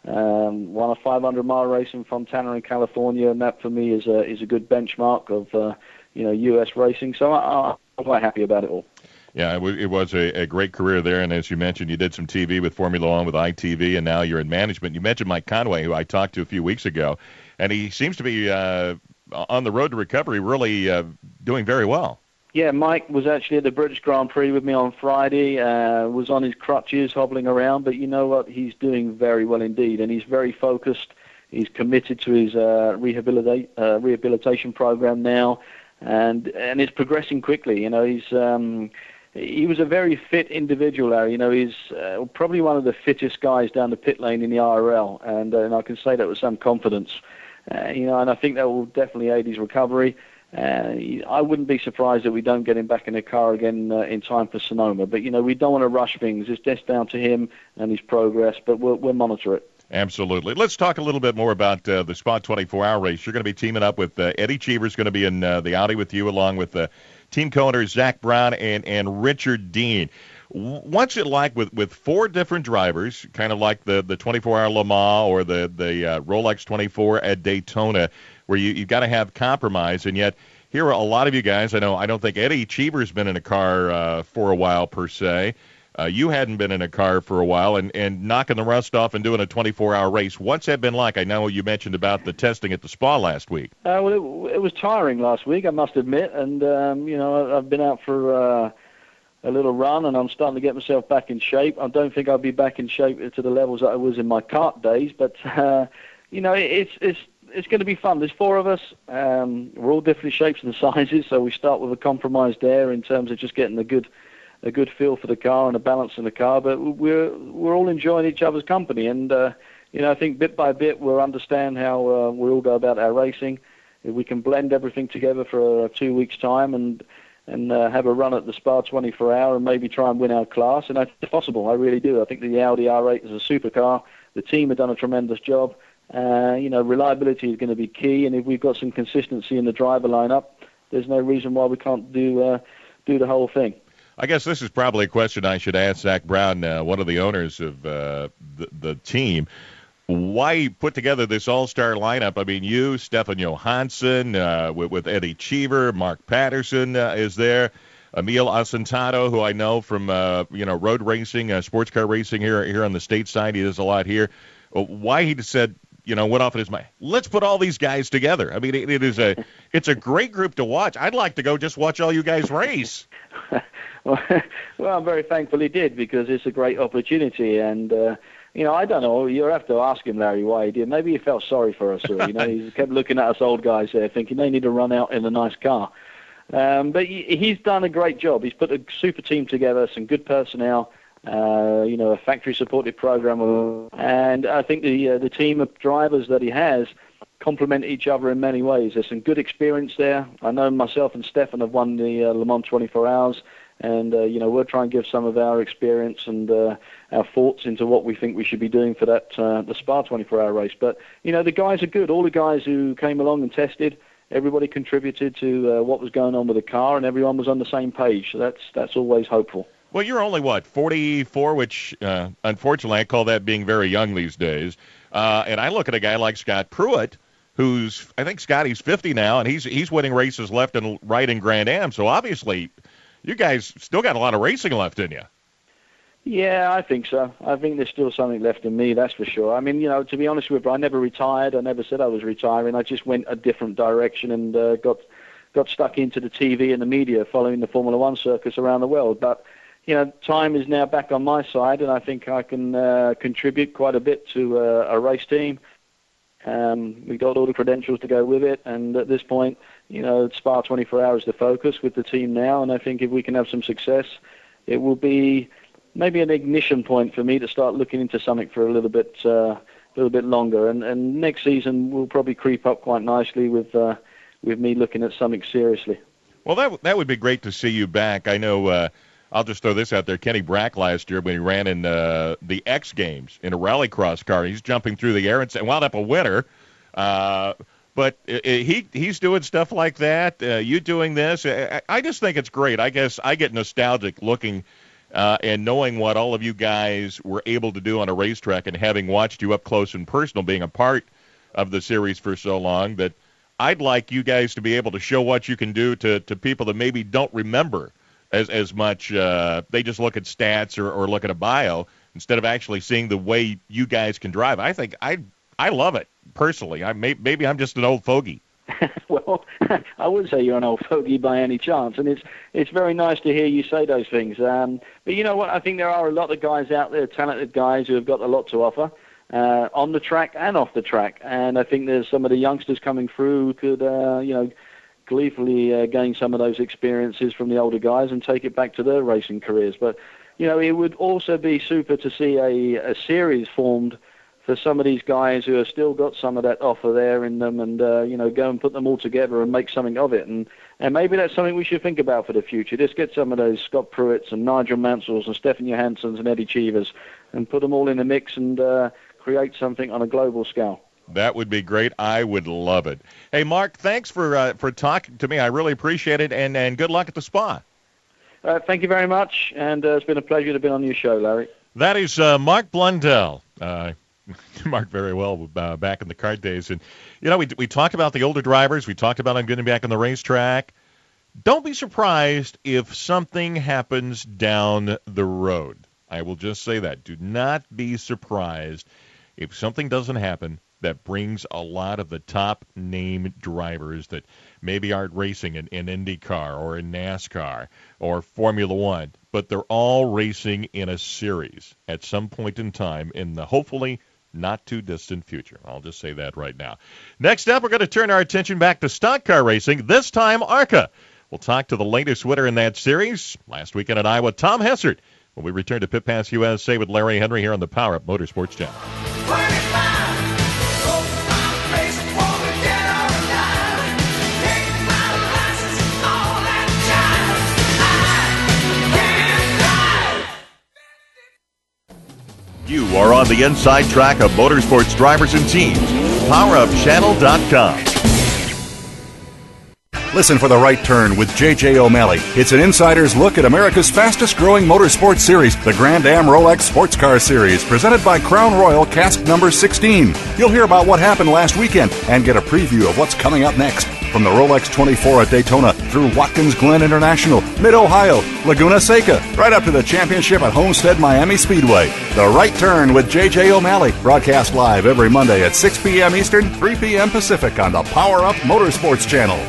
S3: Um, won a five hundred mile race in Fontana in California, and that for me is a is a good benchmark of uh, you know U S racing. So I, I'm quite happy about it all.
S2: Yeah, it, w- it was a, a great career there, and as you mentioned, you did some T V with Formula One with I T V, and now you're in management. You mentioned Mike Conway, who I talked to a few weeks ago, and he seems to be uh, on the road to recovery, really uh, doing very well.
S3: Yeah, Mike was actually at the British Grand Prix with me on Friday, uh, was on his crutches, hobbling around, but you know what? He's doing very well indeed, and he's very focused. He's committed to his uh, rehabilita- uh, rehabilitation program now, and and it's progressing quickly. You know, he's um, he was a very fit individual, Larry. You know, he's uh, probably one of the fittest guys down the pit lane in the I R L, and, uh, and I can say that with some confidence. Uh, you know, and I think that will definitely aid his recovery. Uh, I wouldn't be surprised if we don't get him back in the car again uh, in time for Sonoma. But, you know, we don't want to rush things. It's just down to him and his progress, but we'll, we'll monitor it.
S2: Absolutely. Let's talk a little bit more about uh, the Spa twenty-four hour race. You're going to be teaming up with uh, Eddie Cheever's going to be in uh, the Audi with you, along with uh, team co-owners Zach Brown and, and Richard Dean. What's it like with, with four different drivers, kind of like the, the twenty-four hour Le Mans or the, the uh, Rolex twenty-four at Daytona, where you, you've got to have compromise, and yet here are a lot of you guys. I know I don't think Eddie Cheever's been in a car uh, for a while per se. Uh, you hadn't been in a car for a while and, and knocking the rust off and doing a twenty-four hour race. What's that been like? I know you mentioned about the testing at the spa last week.
S3: Uh, well, it, it was tiring last week, I must admit. And, um, you know, I've been out for uh, a little run, and I'm starting to get myself back in shape. I don't think I'll be back in shape to the levels that I was in my kart days. But, uh, you know, it, it's it's it's going to be fun. There's four of us. Um, we're all different shapes and sizes, so we start with a compromise there in terms of just getting a good a good feel for the car and a balance in the car, but we're we're all enjoying each other's company, and uh, you know I think bit by bit we'll understand how uh, we all go about our racing. If we can blend everything together for uh, two weeks' time and and uh, have a run at the Spa twenty-four hour and maybe try and win our class, and that's possible. I really do. I think the Audi R eight is a supercar. The team have done a tremendous job. Uh, you know, reliability is going to be key, and if we've got some consistency in the driver lineup, there's no reason why we can't do uh, do the whole thing.
S2: I guess this is probably a question I should ask Zach Brown, uh, one of the owners of uh, the, the team. Why you put together this all-star lineup? I mean, you, Stefan Johansson, uh, with, with Eddie Cheever, Mark Patterson uh, is there, Emil Asentado, who I know from uh, you know road racing, uh, sports car racing here here on the state side. He does a lot here. Uh, why he said, you know, went off in his mind, let's put all these guys together. I mean, it, it is a it's a great group to watch. I'd like to go just watch all you guys race.
S3: Well, I'm very thankful he did, because it's a great opportunity. And, uh, you know, I don't know. You'll have to ask him, Larry, why he did. Maybe he felt sorry for us. Or, you know, he kept looking at us old guys there thinking they need to run out in a nice car. Um, but he, he's done a great job. He's put a super team together, some good personnel, uh, you know, a factory-supported program. And I think the uh, the team of drivers that he has complement each other in many ways. There's some good experience there. I know myself and Stefan have won the uh, Le Mans twenty-four hours, and uh, you know we'll try and give some of our experience and uh, our thoughts into what we think we should be doing for that uh, the Spa twenty-four hour race. But you know the guys are good. All the guys who came along and tested, everybody contributed to uh, what was going on with the car, and everyone was on the same page. So that's that's always hopeful.
S2: Well, you're only, what, forty-four, which, uh, unfortunately, I call that being very young these days. Uh, and I look at a guy like Scott Pruitt, who's, I think Scotty's fifty now, and he's he's winning races left and right in Grand Am. So, obviously, you guys still got a lot of racing left in you.
S3: Yeah, I think so. I think there's still something left in me, that's for sure. I mean, you know, to be honest with you, I never retired. I never said I was retiring. I just went a different direction and uh, got got stuck into the T V and the media following the Formula One circus around the world. But you know, time is now back on my side, and I think I can uh, contribute quite a bit to uh, a race team. Um, we've got all the credentials to go with it, and at this point, you know, Spa twenty-four hours the focus with the team now, and I think if we can have some success, it will be maybe an ignition point for me to start looking into something for a little bit, uh, a little bit longer. And, and next season will probably creep up quite nicely with uh, with me looking at something seriously.
S2: Well, that that would be great to see you back. I know. Uh, I'll just throw this out there. Kenny Brack last year when he ran in uh, the X Games in a rallycross car, he's jumping through the air and, and wound up a winner. Uh, but uh, he he's doing stuff like that. Uh, you doing this. I, I just think it's great. I guess I get nostalgic looking uh, and knowing what all of you guys were able to do on a racetrack, and having watched you up close and personal, being a part of the series for so long, that I'd like you guys to be able to show what you can do to, to people that maybe don't remember as as much. Uh, they just look at stats or, or look at a bio instead of actually seeing the way you guys can drive. I think I I love it personally. I may, maybe I'm just an old fogey.
S3: Well, I wouldn't say you're an old fogey by any chance, and it's it's very nice to hear you say those things. Um, but you know what? I think there are a lot of guys out there, talented guys who have got a lot to offer uh, on the track and off the track. And I think there's some of the youngsters coming through who could, uh, you know, gleefully uh, gain some of those experiences from the older guys and take it back to their racing careers. But, you know, it would also be super to see a, a series formed for some of these guys who have still got some of that offer there in them, and, uh, you know, go and put them all together and make something of it. And, and maybe that's something we should think about for the future. Just get some of those Scott Pruitts and Nigel Mansells and Stefan Johanssons and Eddie Cheevers and put them all in the mix and uh, create something on a global scale.
S2: That would be great. I would love it. Hey, Mark, thanks for uh, for talking to me. I really appreciate it, and, and good luck at the Spa.
S3: Uh, thank you very much, and uh, it's been a pleasure to be on your show, Larry.
S2: That is uh, Mark Blundell. Uh, Mark very well uh, back in the kart days. And, you know, we we talked about the older drivers. We talked about them getting back on the racetrack. Don't be surprised if something happens down the road. I will just say that. Do not be surprised if something doesn't happen that brings a lot of the top name drivers that maybe aren't racing in, in IndyCar or in NASCAR or Formula One, but they're all racing in a series at some point in time in the hopefully not too distant future. I'll just say that right now. Next up, we're going to turn our attention back to stock car racing, this time ARCA. We'll talk to the latest winner in that series last weekend at Iowa, Tom Hessert, when we return to Pit Pass U S A with Larry Henry here on the Power Up Motorsports Channel. You are on the inside track of motorsports drivers and teams. Power Up Channel dot com.
S10: Listen for The Right Turn with J J O'Malley. It's an insider's look at America's fastest-growing motorsports series, the Grand Am Rolex Sports Car Series, presented by Crown Royal Cask Number sixteen. You'll hear about what happened last weekend and get a preview of what's coming up next. From the Rolex twenty-four at Daytona through Watkins Glen International, Mid-Ohio, Laguna Seca, right up to the championship at Homestead Miami Speedway. The Right Turn with J J O'Malley, broadcast live every Monday at six p.m. Eastern, three p.m. Pacific on the Power Up Motorsports Channel.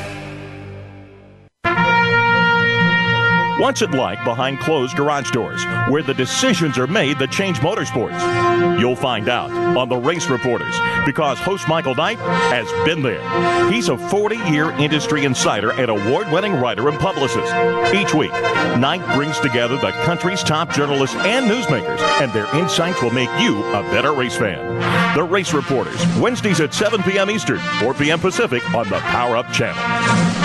S2: What's it like behind closed garage doors, where the decisions are made that change motorsports? You'll find out on the Race Reporters, because host Michael Knight has been there. He's a forty-year industry insider and award-winning writer and publicist. Each week, Knight brings together the country's top journalists and newsmakers, and their insights will make you a better race fan. The Race Reporters, Wednesdays at seven p.m. Eastern, four p.m. Pacific on the Power Up Channel.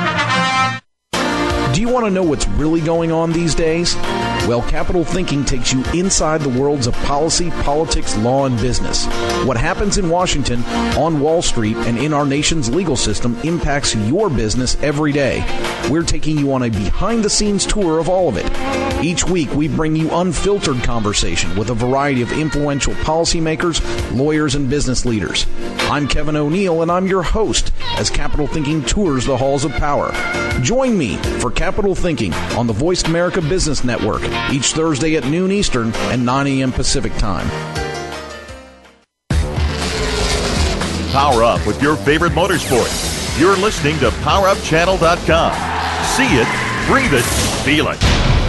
S11: Do you want to know what's really going on these days? Well, Capital Thinking takes you inside the worlds of policy, politics, law, and business. What happens in Washington, on Wall Street, and in our nation's legal system impacts your business every day. We're taking you on a behind-the-scenes tour of all of it. Each week, we bring you unfiltered conversation with a variety of influential policymakers, lawyers, and business leaders. I'm Kevin O'Neill, and I'm your host as Capital Thinking tours the halls of power. Join me for Capital Thinking on the Voice America Business Network each Thursday at noon Eastern and nine a.m. Pacific Time.
S2: Power up with your favorite motorsport. You're listening to Power Up Channel dot com. See it, breathe it, feel it.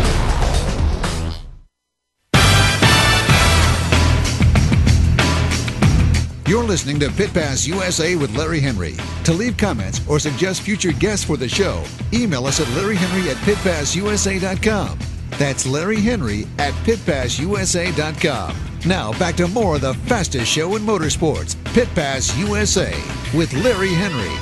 S4: You're listening to Pit Pass U S A with Larry Henry. To leave comments or suggest future guests for the show, email us at larry henry at pit pass u s a dot com. That's Larry Henry at pit pass u s a dot com. Now back to more of the fastest show in motorsports, Pit Pass U S A with Larry Henry.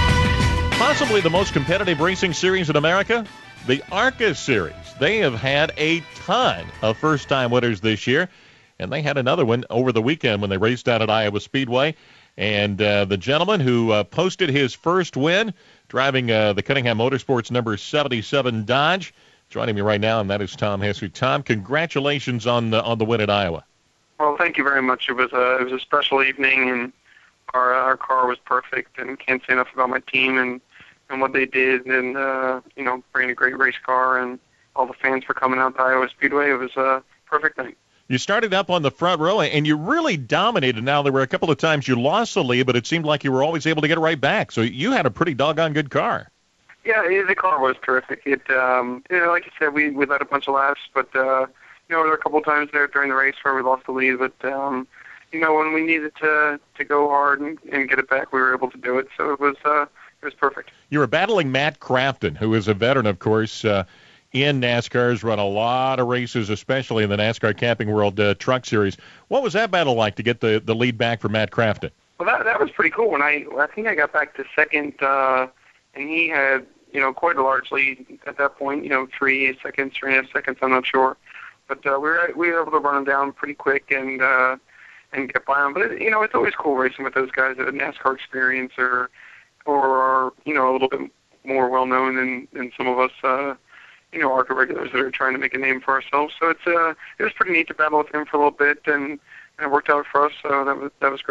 S2: Possibly the most competitive racing series in America, the ARCA Series. They have had a ton of first-time winners this year. And they had another one over the weekend when they raced out at Iowa Speedway. And uh, the gentleman who uh, posted his first win, driving uh, the Cunningham Motorsports number seventy-seven Dodge, joining me right now, and that is Tom Hessert. Tom, congratulations on the, on the win at Iowa.
S12: Well, thank you very much. It was a it was a special evening, and our our car was perfect. And can't say enough about my team and, and what they did, and uh, you know, bringing a great race car, and all the fans for coming out to Iowa Speedway. It was a perfect night.
S2: You started up on the front row, and you really dominated. Now, there were a couple of times you lost the lead, but it seemed like you were always able to get it right back. So you had a pretty doggone good car.
S12: Yeah, the car was terrific. It, um, you know, like you said, we, we led a bunch of laps, but, uh, you know, there were a couple of times there during the race where we lost the lead. But, um, you know, when we needed to, to go hard and, and get it back, we were able to do it. So it was uh, it was perfect.
S2: You were battling Matt Crafton, who is a veteran, of course, uh, in NASCAR, has run a lot of races, especially in the NASCAR Camping World uh, Truck Series. What was that battle like to get the, the lead back for Matt Crafton?
S12: Well, that that was pretty cool. When I I think I got back to second, uh, and he had, you know, quite a large lead at that point. You know, three seconds, three and a half seconds. I'm not sure, but uh, we were we were able to run him down pretty quick and uh, and get by him. But it, you know, it's always cool racing with those guys that have NASCAR experience or or are, you know, a little bit more well known than than some of us. Uh, you know, ARCA regulars that are trying to make a name for ourselves. So it's uh, it was pretty neat to battle with him for a little bit, and, and it worked out for us. So that was that was great.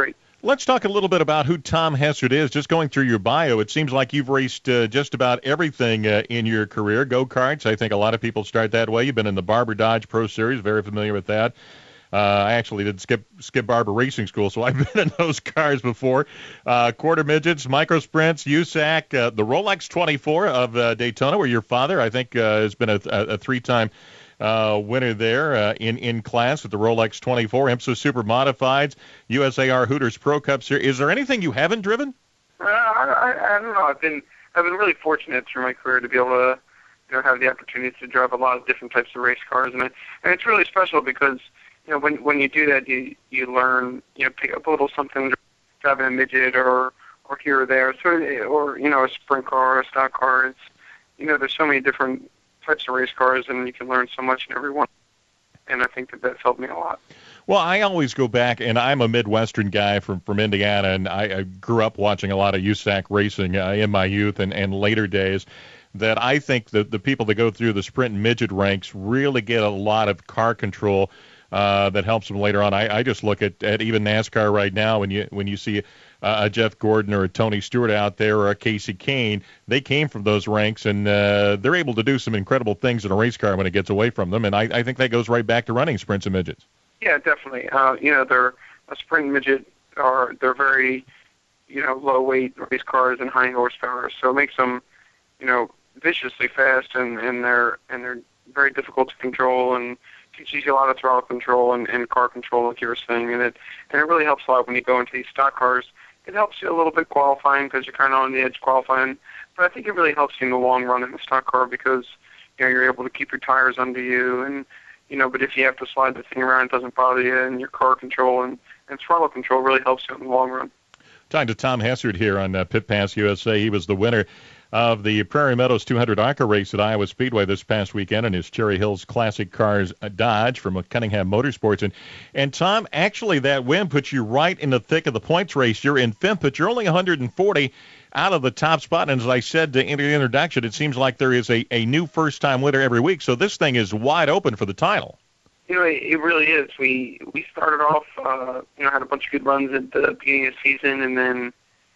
S2: Let's talk a little bit about who Tom Hessert is. Just going through your bio, it seems like you've raced uh, just about everything uh, in your career. Go-karts, I think a lot of people start that way. You've been in the Barber Dodge Pro Series, very familiar with that. Uh, I actually did Skip Skip Barber Racing School, so I've been in those cars before. Uh, quarter midgets, micro sprints, U S A C, uh, the Rolex twenty-four of uh, Daytona, where your father, I think, uh, has been a, a three-time uh, winner there uh, in, in class with the Rolex twenty-four, IMSA Super Modifieds, U S A R Hooters Pro Cup Series. Is there anything you haven't driven?
S12: Uh, I, I, I don't know. I've been I've been really fortunate through my career to be able to, you know, have the opportunity to drive a lot of different types of race cars, and it, and it's really special because, you know, when when you do that, you you learn, you know, pick up a little something, driving a midget or or here or there, so or you know, a sprint car, or a stock car. It's, you know, there's so many different types of race cars, and you can learn so much in every one. And I think that that's helped me a lot.
S2: Well, I always go back, and I'm a Midwestern guy from, from Indiana, and I, I grew up watching a lot of U S A C racing uh, in my youth and, and later days, that I think that the people that go through the sprint and midget ranks really get a lot of car control uh, that helps them later on. I, I just look at, at even NASCAR right now, when you when you see uh, a Jeff Gordon or a Tony Stewart out there or a Casey Kane, they came from those ranks, and uh, they're able to do some incredible things in a race car when it gets away from them, and I, I think that goes right back to running sprints and midgets.
S12: Yeah, definitely. Uh, you know, they're a sprint midget are they're very, you know, low weight race cars and high horsepower, so it makes them, you know, viciously fast, and, and they're and they're very difficult to control, and teaches you a lot of throttle control and, and car control, like you were saying, and it and it really helps a lot when you go into these stock cars. It helps you a little bit qualifying because you're kind of on the edge qualifying, but I think it really helps you in the long run in the stock car because, you know, you're able to keep your tires under you, and you know, but if you have to slide the thing around, it doesn't bother you, and your car control and, and throttle control really helps you in the long run.
S2: Talking to Tom Hessert here on uh, Pit Pass U S A. He was the winner of the Prairie Meadows two hundred ARCA race at Iowa Speedway this past weekend in his Cherry Hills Classic Cars Dodge from Cunningham Motorsports. And, and Tom, actually that win puts you right in the thick of the points race. You're in fifth, but you're only one hundred forty out of the top spot. And as I said in the introduction, it seems like there is a, a new first-time winner every week. So this thing is wide open for the title.
S12: You know, it really is. We we started off, uh, you know, had a bunch of good runs at the beginning of the season, and then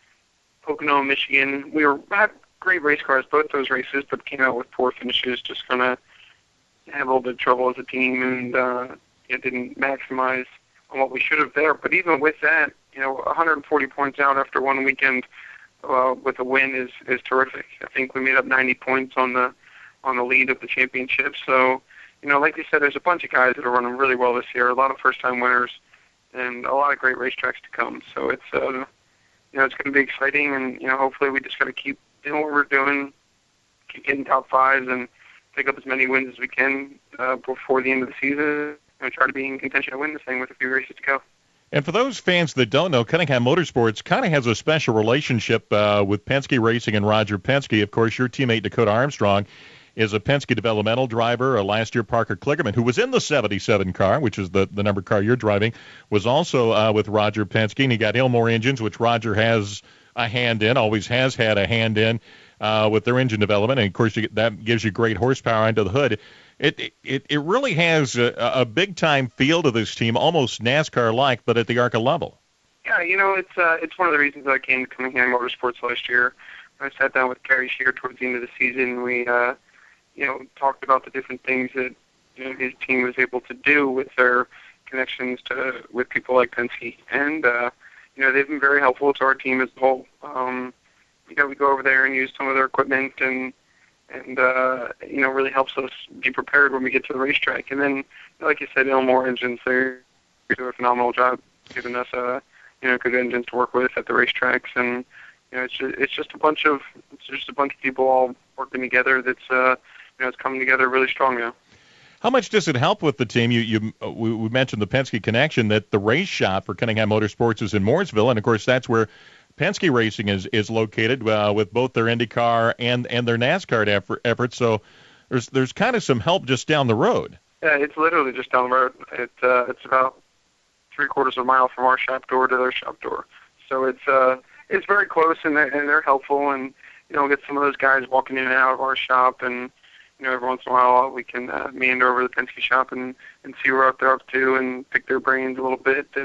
S12: Pocono, Michigan. We were had great race cars, both those races, but came out with poor finishes, just kind of had a little bit of trouble as a team, and uh, you know, didn't maximize on what we should have there. But even with that, you know, one hundred forty points out after one weekend uh, with a win is is terrific. I think we made up ninety points on the on the lead of the championship. So, you know, like you said, there's a bunch of guys that are running really well this year, a lot of first-time winners, and a lot of great racetracks to come. So it's, uh, you know, it's going to be exciting, and, you know, hopefully we just got to keep doing what we're doing, keep getting top fives, and pick up as many wins as we can uh, before the end of the season, and try to be in contention to win this thing with a few races to go.
S2: And for those fans that don't know, Cunningham Motorsports kind of has a special relationship uh, with Penske Racing and Roger Penske. Of course, your teammate Dakota Armstrong is a Penske developmental driver. Uh, last year, Parker Kligerman, who was in the seventy-seven car, which is the, the number car you're driving, was also uh, with Roger Penske. And he got Ilmor engines, which Roger has a hand in, always has had a hand in uh, with their engine development. And, of course, you get, that gives you great horsepower under the hood. It it, it really has a, a big-time feel to this team, almost NASCAR-like, but at the ARCA level.
S12: Yeah, you know, it's uh, it's one of the reasons I came to Cunningham Motorsports last year. I sat down with Gary Shear towards the end of the season. We uh, you know, talked about the different things that, you know, his team was able to do with their connections to with people like Penske, and uh, you know, they've been very helpful to our team as a whole. Um, you know, we go over there and use some of their equipment, and and uh, you know, really helps us be prepared when we get to the racetrack. And then, like you said, Ilmor engines, they do a phenomenal job giving us uh, you know, good engines to work with at the racetracks, and you know, it's just, it's just a bunch of it's just a bunch of people all working together. That's uh, you know, it's coming together really strong now.
S2: How much does it help with the team? You, you, we, we mentioned the Penske connection, that the race shop for Cunningham Motorsports is in Mooresville, and of course that's where Penske Racing is is located uh, with both their IndyCar and and their NASCAR effort, efforts. So there's there's kind of some help just down the road.
S12: Yeah, it's literally just down the road. It uh, it's about three quarters of a mile from our shop door to their shop door. So it's uh it's very close, and they're, and they're helpful, and you know, get some of those guys walking in and out of our shop, and you know, every once in a while we can uh, meander over to the Penske shop and, and see what they're up to and pick their brains a little bit. And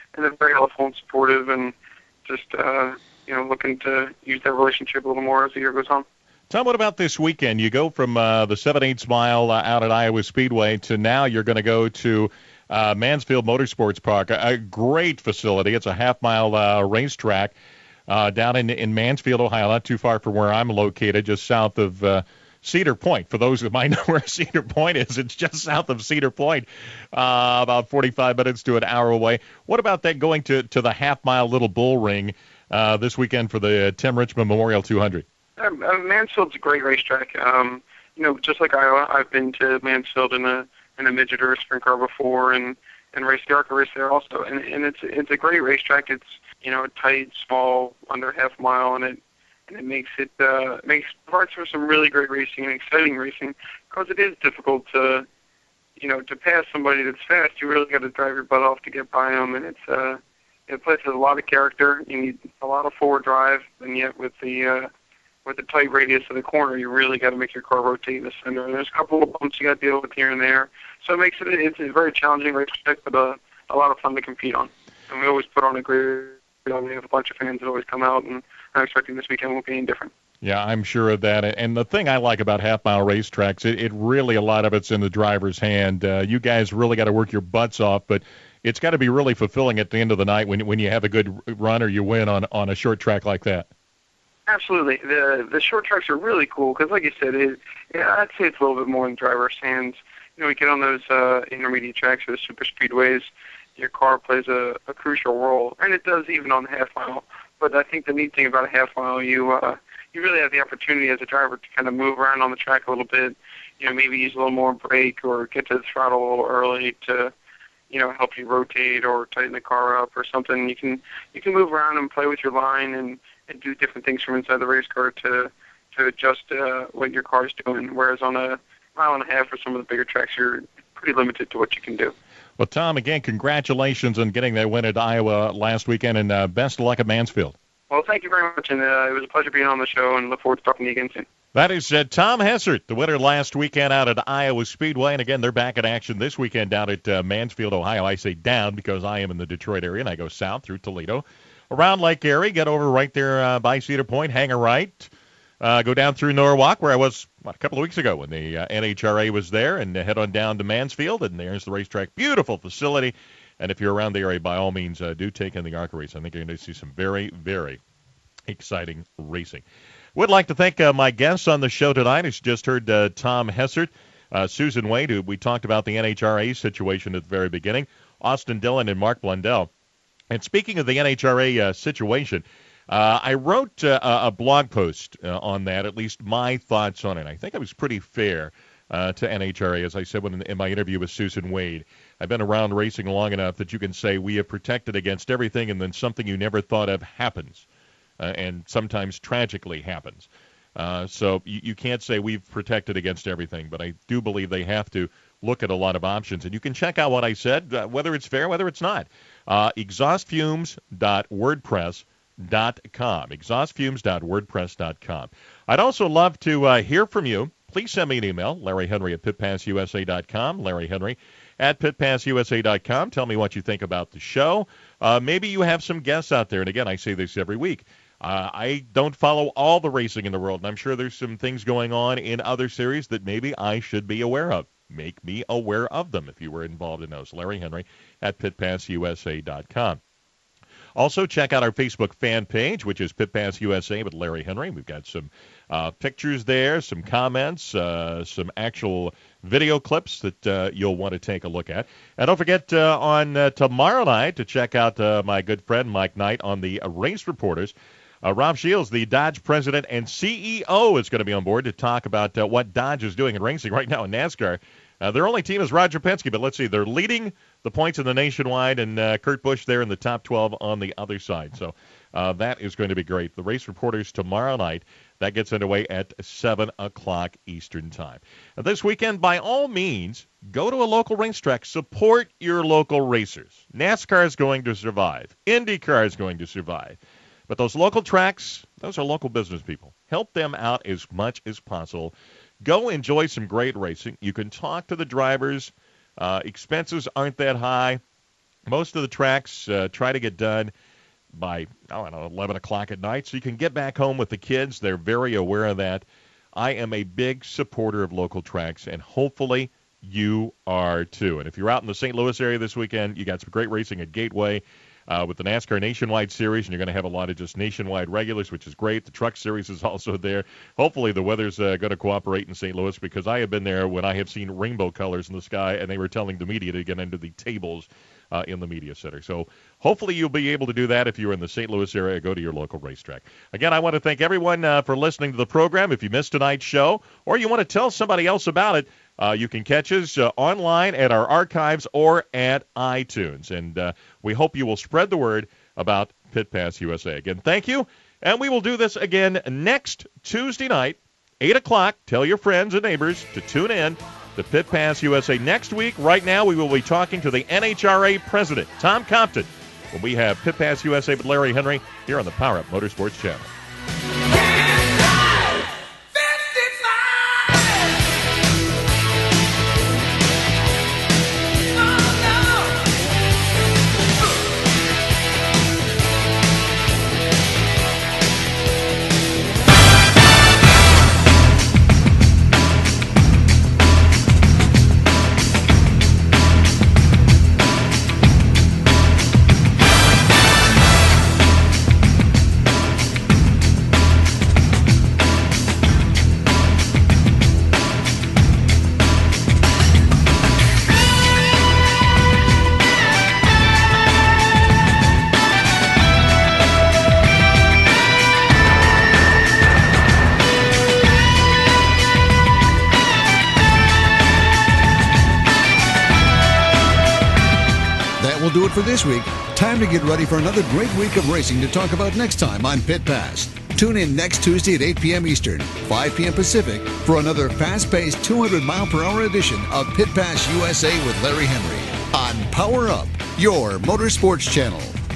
S12: and they're very helpful and supportive, and just uh, you know looking to use that relationship a little more as the year goes on.
S2: Tom, what about this weekend? You go from uh, the seven eighths mile uh, out at Iowa Speedway to now you're going to go to uh, Mansfield Motorsports Park, a, a great facility. It's a half-mile uh, racetrack uh, down in, in Mansfield, Ohio, not too far from where I'm located, just south of uh, Cedar Point. For those who might know where Cedar Point is, it's just south of Cedar Point, uh, about forty-five minutes to an hour away. What about that going to, to the half-mile Little Bull Ring uh, this weekend for the Tim Richmond Memorial two hundred?
S12: Um, uh, Mansfield's a great racetrack. Um, you know, just like Iowa, I've been to Mansfield in a in a midget or a sprint car before, and and raced the ARCA race there also. And and it's it's a great racetrack. It's you know tight, small, under half mile, and it and it makes it uh, makes parts for some really great racing and exciting racing, because it is difficult to you know to pass somebody that's fast. You really got to drive your butt off to get by them, and it's uh it plays with a lot of character. You need a lot of forward drive, and yet with the uh, with the tight radius of the corner, you really got to make your car rotate in the center. And there's a couple of bumps you got to deal with here and there. So it makes it, it's a very challenging racetrack, but a, a lot of fun to compete on. And we always put on a great, you know, we have a bunch of fans that always come out, and I'm expecting this weekend won't be any different.
S2: Yeah, I'm sure of that. And the thing I like about half-mile racetracks, it, it really, a lot of it's in the driver's hand. Uh, you guys really got to work your butts off, but it's got to be really fulfilling at the end of the night when when you have a good run or you win on, on a short track like that.
S12: Absolutely. The the short tracks are really cool because, like you said, it, yeah, I'd say it's a little bit more in the driver's hands. You know, we get on those uh, intermediate tracks or the super speedways, your car plays a, a crucial role, and it does even on the half mile. But I think the neat thing about a half mile, you uh, you really have the opportunity as a driver to kind of move around on the track a little bit. You know, maybe use a little more brake or get to the throttle a little early to, you know, help you rotate or tighten the car up or something. You can you can move around and play with your line and. and do different things from inside the race car to to adjust uh, what your car's doing. Whereas on a mile and a half for some of the bigger tracks, you're pretty limited to what you can do.
S2: Well, Tom, again, congratulations on getting that win at Iowa last weekend, and uh, best of luck at Mansfield.
S12: Well, thank you very much, and uh, it was a pleasure being on the show, and look forward to talking to you again soon.
S2: That is uh, Tom Hessert, the winner last weekend out at Iowa Speedway. And again, they're back in action this weekend down at uh, Mansfield, Ohio. I say down because I am in the Detroit area, and I go south through Toledo. Around Lake Erie, get over right there uh, by Cedar Point, hang a right, uh, go down through Norwalk, where I was what, a couple of weeks ago when the uh, N H R A was there, and uh, head on down to Mansfield, and there's the racetrack. Beautiful facility. And if you're around the area, by all means, uh, do take in the ARCA race. I think you're going to see some very, very exciting racing. Would like to thank uh, my guests on the show tonight. As you just heard uh, Tom Hessert, uh, Susan Wade, who we talked about the N H R A situation at the very beginning, Austin Dillon, and Mark Blundell. And speaking of the N H R A uh, situation, uh, I wrote uh, a blog post uh, on that, at least my thoughts on it. I think I was pretty fair uh, to N H R A, as I said when, in my interview with Susan Wade. I've been around racing long enough that you can say we have protected against everything, and then something you never thought of happens, uh, and sometimes tragically happens. Uh, so you, you can't say we've protected against everything, but I do believe they have to look at a lot of options. And you can check out what I said, uh, whether it's fair, whether it's not. Uh, exhaust fumes dot wordpress dot com. exhaust fumes dot wordpress dot com. I'd also love to uh, hear from you. Please send me an email, Larry Henry at pit pass u s a dot com, Larry Henry at pit pass u s a dot com. Tell me what you think about the show. Uh, maybe you have some guests out there. And again, I say this every week. Uh, I don't follow all the racing in the world, and I'm sure there's some things going on in other series that maybe I should be aware of. Make me aware of them if you were involved in those. Larry Henry at pit pass u s a dot com. Also, check out our Facebook fan page, which is Pit Pass U S A with Larry Henry. We've got some uh, pictures there, some comments, uh, some actual video clips that uh, you'll want to take a look at. And don't forget uh, on uh, tomorrow night to check out uh, my good friend Mike Knight on the uh, Race Reporters. Uh, Rob Shields, the Dodge president and C E O, is going to be on board to talk about uh, what Dodge is doing in racing right now in NASCAR. Uh, their only team is Roger Penske, but let's see, they're leading the points in the nationwide, and uh, Kurt Busch there in the top twelve on the other side. So uh, that is going to be great. The Race Reporters tomorrow night. That gets underway at seven o'clock Eastern Time. And this weekend, by all means, go to a local racetrack. Support your local racers. NASCAR is going to survive. IndyCar is going to survive. But those local tracks, those are local business people. Help them out as much as possible. Go enjoy some great racing. You can talk to the drivers. Uh, expenses aren't that high. Most of the tracks uh, try to get done by, I don't know, eleven o'clock at night, so you can get back home with the kids. They're very aware of that. I am a big supporter of local tracks, and hopefully you are too. And if you're out in the Saint Louis area this weekend, you got some great racing at Gateway uh, with the NASCAR Nationwide Series, and you're going to have a lot of just nationwide regulars, which is great. The Truck Series is also there. Hopefully the weather's uh, going to cooperate in Saint Louis, because I have been there when I have seen rainbow colors in the sky, and they were telling the media to get into the tables Uh, in the media center. So hopefully you'll be able to do that if you're in the Saint Louis area. Go to your local racetrack. Again, I want to thank everyone uh, for listening to the program. If you missed tonight's show or you want to tell somebody else about it, uh, you can catch us uh, online at our archives or at iTunes. And uh, we hope you will spread the word about Pit Pass U S A. Again, thank you. And we will do this again next Tuesday night, eight o'clock. Tell your friends and neighbors to tune in to Pit Pass U S A next week. Right now, we will be talking to the N H R A president, Tom Compton, when we have Pit Pass U S A with Larry Henry here on the Power Up Motorsports Channel.
S4: Do it for this week. Time to get ready for another great week of racing to talk about next time on Pit Pass. Tune in next Tuesday at eight p.m. Eastern, five p.m. Pacific for another fast-paced two hundred mile per hour edition of Pit Pass U S A with Larry Henry on Power Up, your motorsports channel.